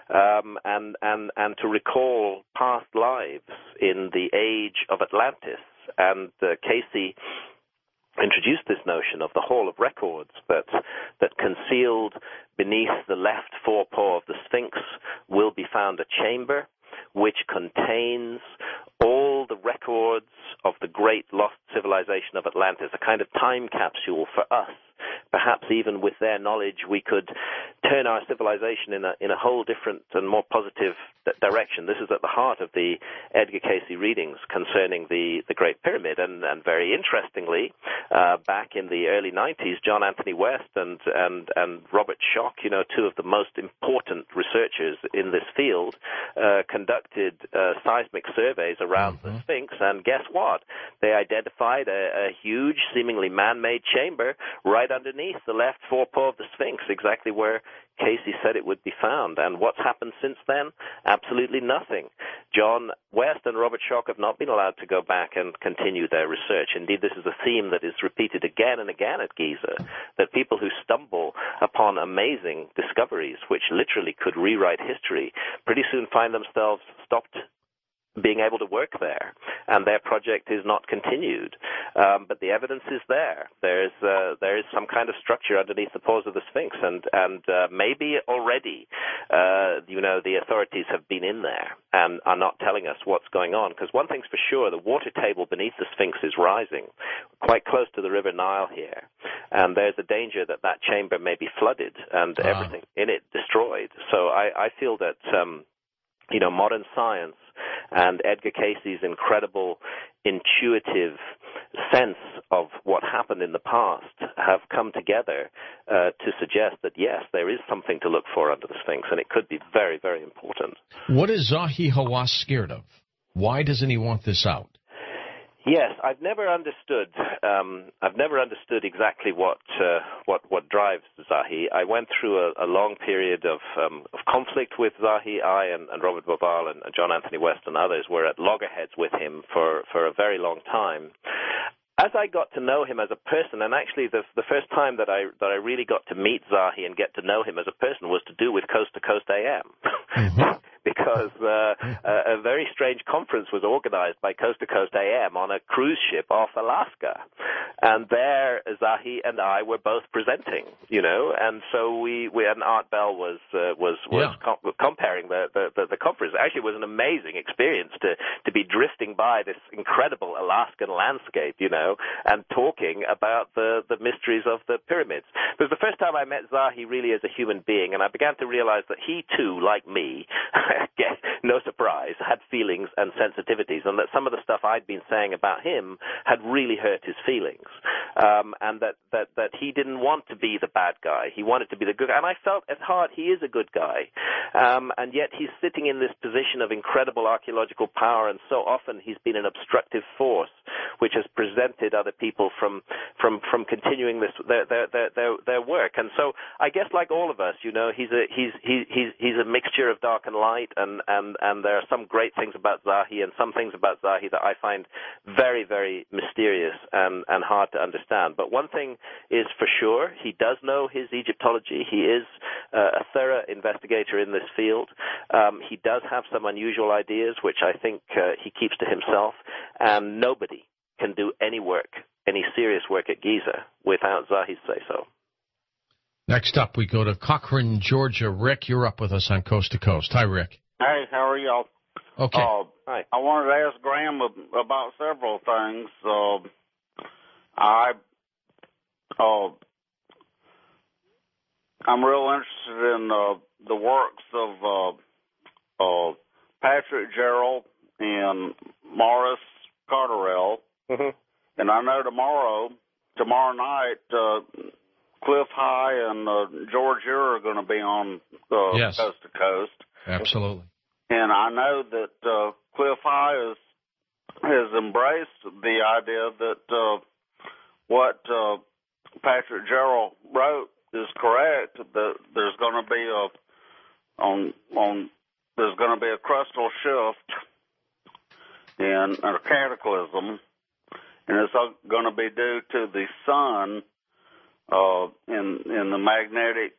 and to recall past lives in the age of Atlantis. And Cayce introduced this notion of the Hall of Records, that concealed beneath the left forepaw of the Sphinx will be found a chamber which contains all the records of the great lost civilization of Atlantis, a kind of time capsule for us. Perhaps even with their knowledge, we could turn our civilization in a whole different and more positive direction. This is at the heart of the Edgar Cayce readings concerning the Great Pyramid. And very interestingly, back in the early 90s, John Anthony West and Robert Schoch, two of the most important researchers in this field, conducted seismic surveys around the Sphinx. And guess what? They identified a huge, seemingly man-made chamber right underneath the left forepaw of the Sphinx, exactly where Cayce said it would be found. And what's happened since then? Absolutely nothing. John West and Robert Schoch have not been allowed to go back and continue their research. Indeed, this is a theme that is repeated again and again at Giza, that people who stumble upon amazing discoveries, which literally could rewrite history, pretty soon find themselves stopped being able to work there, and their project is not continued. But the evidence is there. There is some kind of structure underneath the paws of the Sphinx, and maybe already, the authorities have been in there and are not telling us what's going on. Because one thing's for sure, the water table beneath the Sphinx is rising, quite close to the River Nile here, and there's a danger that that chamber may be flooded and everything in it destroyed. So I feel that modern science and Edgar Cayce's incredible intuitive sense of what happened in the past have come together to suggest that, yes, there is something to look for under the Sphinx, and it could be very, very important. What is Zahi Hawass scared of? Why doesn't he want this out? Yes, I've never understood exactly what drives Zahi. I went through a long period of conflict with Zahi. I and Robert Bauval and John Anthony West and others were at loggerheads with him for a very long time. As I got to know him as a person, and actually the first time that I really got to meet Zahi and get to know him as a person was to do with Coast to Coast AM. Mm-hmm. Because a very strange conference was organized by Coast to Coast AM on a cruise ship off Alaska. And there, Zahi and I were both presenting, and so we and Art Bell was comparing the conference. Actually, it was an amazing experience to be drifting by this incredible Alaskan landscape, and talking about the mysteries of the pyramids. It was the first time I met Zahi really as a human being, and I began to realize that he too, like me, no surprise, had feelings and sensitivities, and that some of the stuff I'd been saying about him had really hurt his feelings, and that he didn't want to be the bad guy. He wanted to be the good guy, and I felt at heart he is a good guy, and yet he's sitting in this position of incredible archaeological power, and so often he's been an obstructive force which has prevented other people from continuing their work. And so I guess, like all of us, he's a mixture of dark and light, and there are some great things about Zahi and some things about Zahi that I find very, very mysterious and hard to understand. But one thing is for sure, he does know his Egyptology. He is a thorough investigator in this field. He does have some unusual ideas, which I think he keeps to himself, and nobody can do any serious work at Giza without Zahi's say-so. Next up, we go to Cochrane, Georgia. Rick, you're up with us on Coast to Coast. Hi, Rick. Hi, how are y'all? Okay. Hi. I wanted to ask Graham about several things. I'm real interested in the works of Patrick Gerald and Morris Carterell. Mm-hmm. And I know tomorrow night, Cliff High and George Ure are going to be on Yes. Coast to Coast. Absolutely. And I know that Cliff High has embraced the idea that what Patrick Gerald wrote is correct. That there's going to be a crustal shift and a cataclysm, and it's going to be due to the sun in the magnetic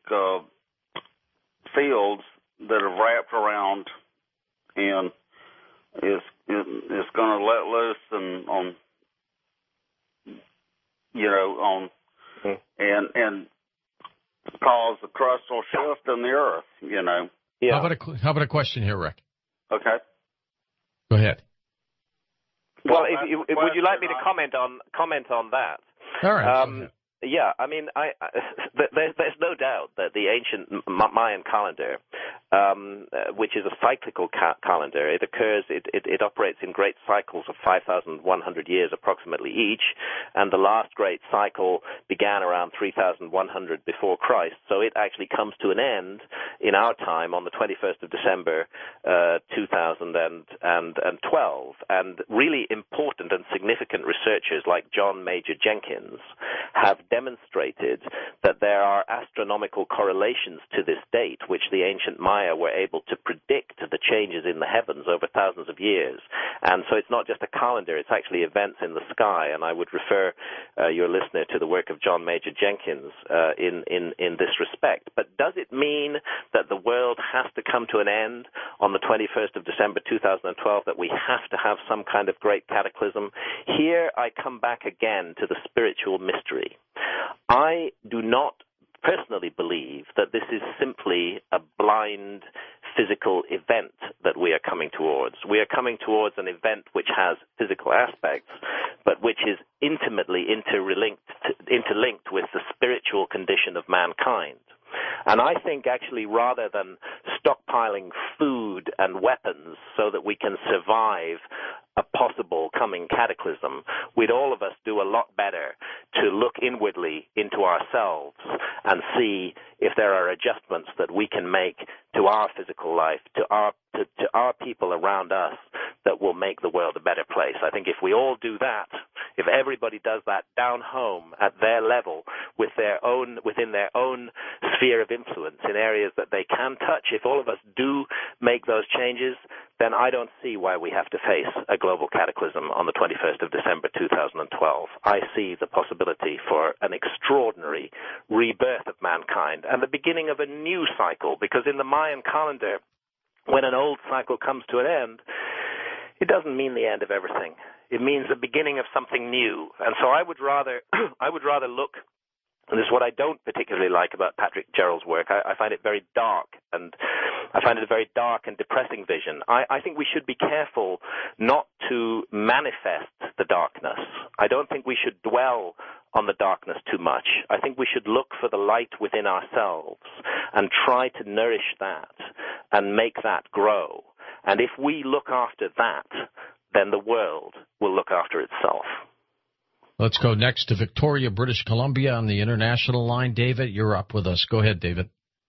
fields that have wrapped around, and it's going to let loose and cause a crustal shift in the earth. Yeah. How about a question here, Rick? Okay. Go ahead. Well, would you like me to comment on that? All right. Yeah, I mean, there's no doubt that the ancient Mayan calendar, which is a cyclical calendar, it operates in great cycles of 5,100 years approximately each, and the last great cycle began around 3,100 before Christ. So it actually comes to an end in our time on the 21st of December, 2012. And really important and significant researchers like John Major Jenkins have demonstrated that there are astronomical correlations to this date, which the ancient Maya were able to predict the changes in the heavens over thousands of years. And so it's not just a calendar, it's actually events in the sky. And I would refer your listener to the work of John Major Jenkins in this respect. But does it mean that the world has to come to an end on the 21st of December 2012, that we have to have some kind of great cataclysm? Here I come back again to the spiritual mystery. I do not personally believe that this is simply a blind physical event that we are coming towards. We are coming towards an event which has physical aspects, but which is intimately interlinked with the spiritual condition of mankind. And I think actually rather than stockpiling food and weapons so that we can survive a possible coming cataclysm, we'd all of us do a lot better to look inwardly into ourselves and see if there are adjustments that we can make to our physical life, to our people around us, that will make the world a better place. I think if we all do that, if everybody does that down home at their level within their own sphere of influence in areas that they can touch, if all of us do make those changes, then I don't see why we have to face a global cataclysm on the 21st of December 2012. I see the possibility for an extraordinary rebirth of mankind and the beginning of a new cycle, because in the Mayan calendar, when an old cycle comes to an end, it doesn't mean the end of everything. It means the beginning of something new. And so I would rather look, and this is what I don't particularly like about Patrick Gerald's work. I find it very dark, and I find it a very dark and depressing vision. I think we should be careful not to manifest the darkness. I don't think we should dwell on the darkness too much. I think we should look for the light within ourselves and try to nourish that and make that grow. And if we look after that, then the world will look after itself. Let's go next to Victoria, British Columbia on the international line. David, you're up with us. Go ahead, David.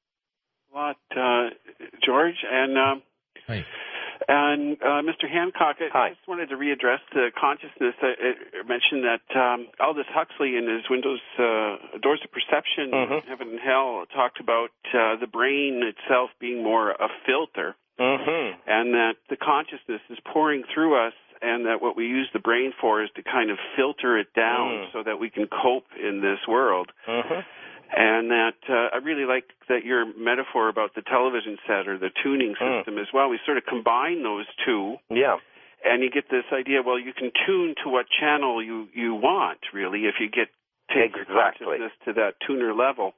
George, and Hi. And Mr. Hancock, I Hi. just wanted to readdress the consciousness. I mentioned that Aldous Huxley in his Doors of Perception, Heaven and Hell, talked about the brain itself being more a filter, and that the consciousness is pouring through us, and that what we use the brain for is to kind of filter it down so that we can cope in this world. And that I really like that your metaphor about the television set or the tuning system as well. We sort of combine those two. Yeah. And you get this idea, well, you can tune to what channel you want, really, if you take your consciousness to that tuner level.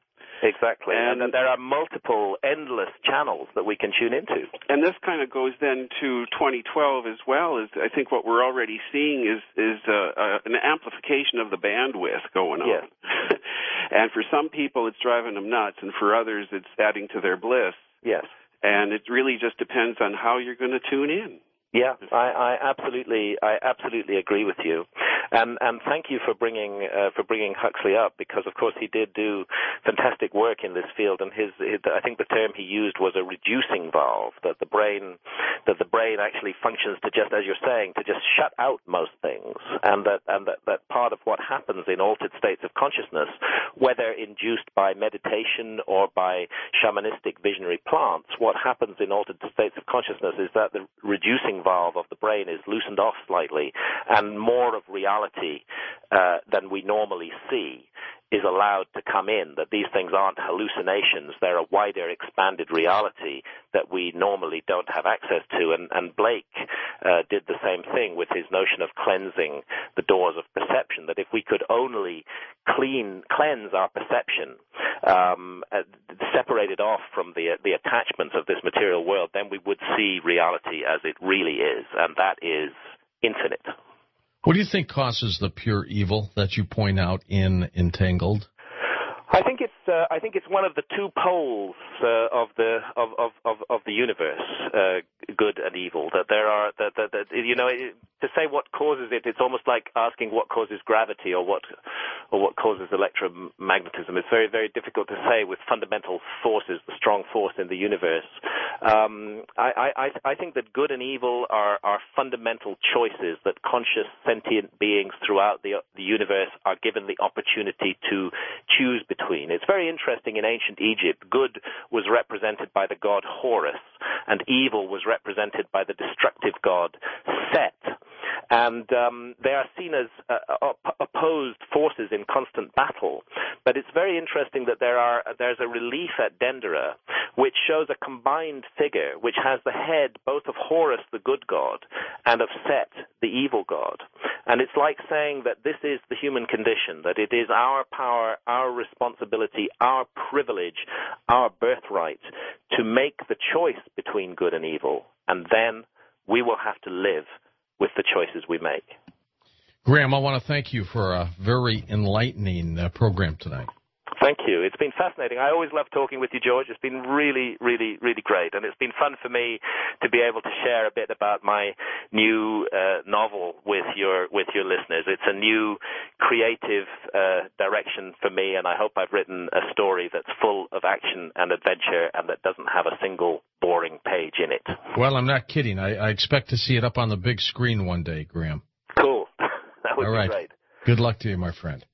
Exactly. And there are multiple, endless channels that we can tune into. And this kind of goes then to 2012 as well. I think what we're already seeing is an amplification of the bandwidth going on. Yes. And for some people, it's driving them nuts, and for others, it's adding to their bliss. Yes. And it really just depends on how you're going to tune in. Yeah, I absolutely agree with you, and thank you for bringing Huxley up, because of course he did do fantastic work in this field, and his I think the term he used was a reducing valve, that the brain actually functions to, just as you're saying, to just shut out most things, and that part of what happens in altered states of consciousness, whether induced by meditation or by shamanistic visionary plants, what happens in altered states of consciousness is that the reducing valve of the brain is loosened off slightly, and more of reality than we normally see is allowed to come in, that these things aren't hallucinations, they're a wider, expanded reality that we normally don't have access to. And Blake did the same thing with his notion of cleansing the doors of perception, that if we could only cleanse our perception, separate it off from the attachments of this material world, then we would see reality as it really is, and that is infinite. What do you think causes the pure evil that you point out in Entangled? I think it's one of the two poles of the universe, good and evil. That there are to say what causes it, it's almost like asking what causes gravity or what causes electromagnetism. It's very, very difficult to say with fundamental forces, the strong force in the universe. I think that good and evil are fundamental choices that conscious sentient beings throughout the universe are given the opportunity to choose between. It's very interesting. In ancient Egypt, good was represented by the god Horus, and evil was represented by the destructive god Set. And they are seen as opposed forces in constant battle. But it's very interesting that there's a relief at Dendera which shows a combined figure which has the head both of Horus, the good god, and of Set, the evil god. And it's like saying that this is the human condition, that it is our power, our responsibility, our privilege, our birthright to make the choice between good and evil. And then we will have to live with the choices we make. Graham, I want to thank you for a very enlightening program tonight. Thank you. It's been fascinating. I always love talking with you, George. It's been really, really, really great. And it's been fun for me to be able to share a bit about my new novel with your listeners. It's a new creative direction for me, and I hope I've written a story that's full of action and adventure and that doesn't have a single boring page in it. Well, I'm not kidding. I expect to see it up on the big screen one day, Graham. Cool. That would be great. Good luck to you, my friend.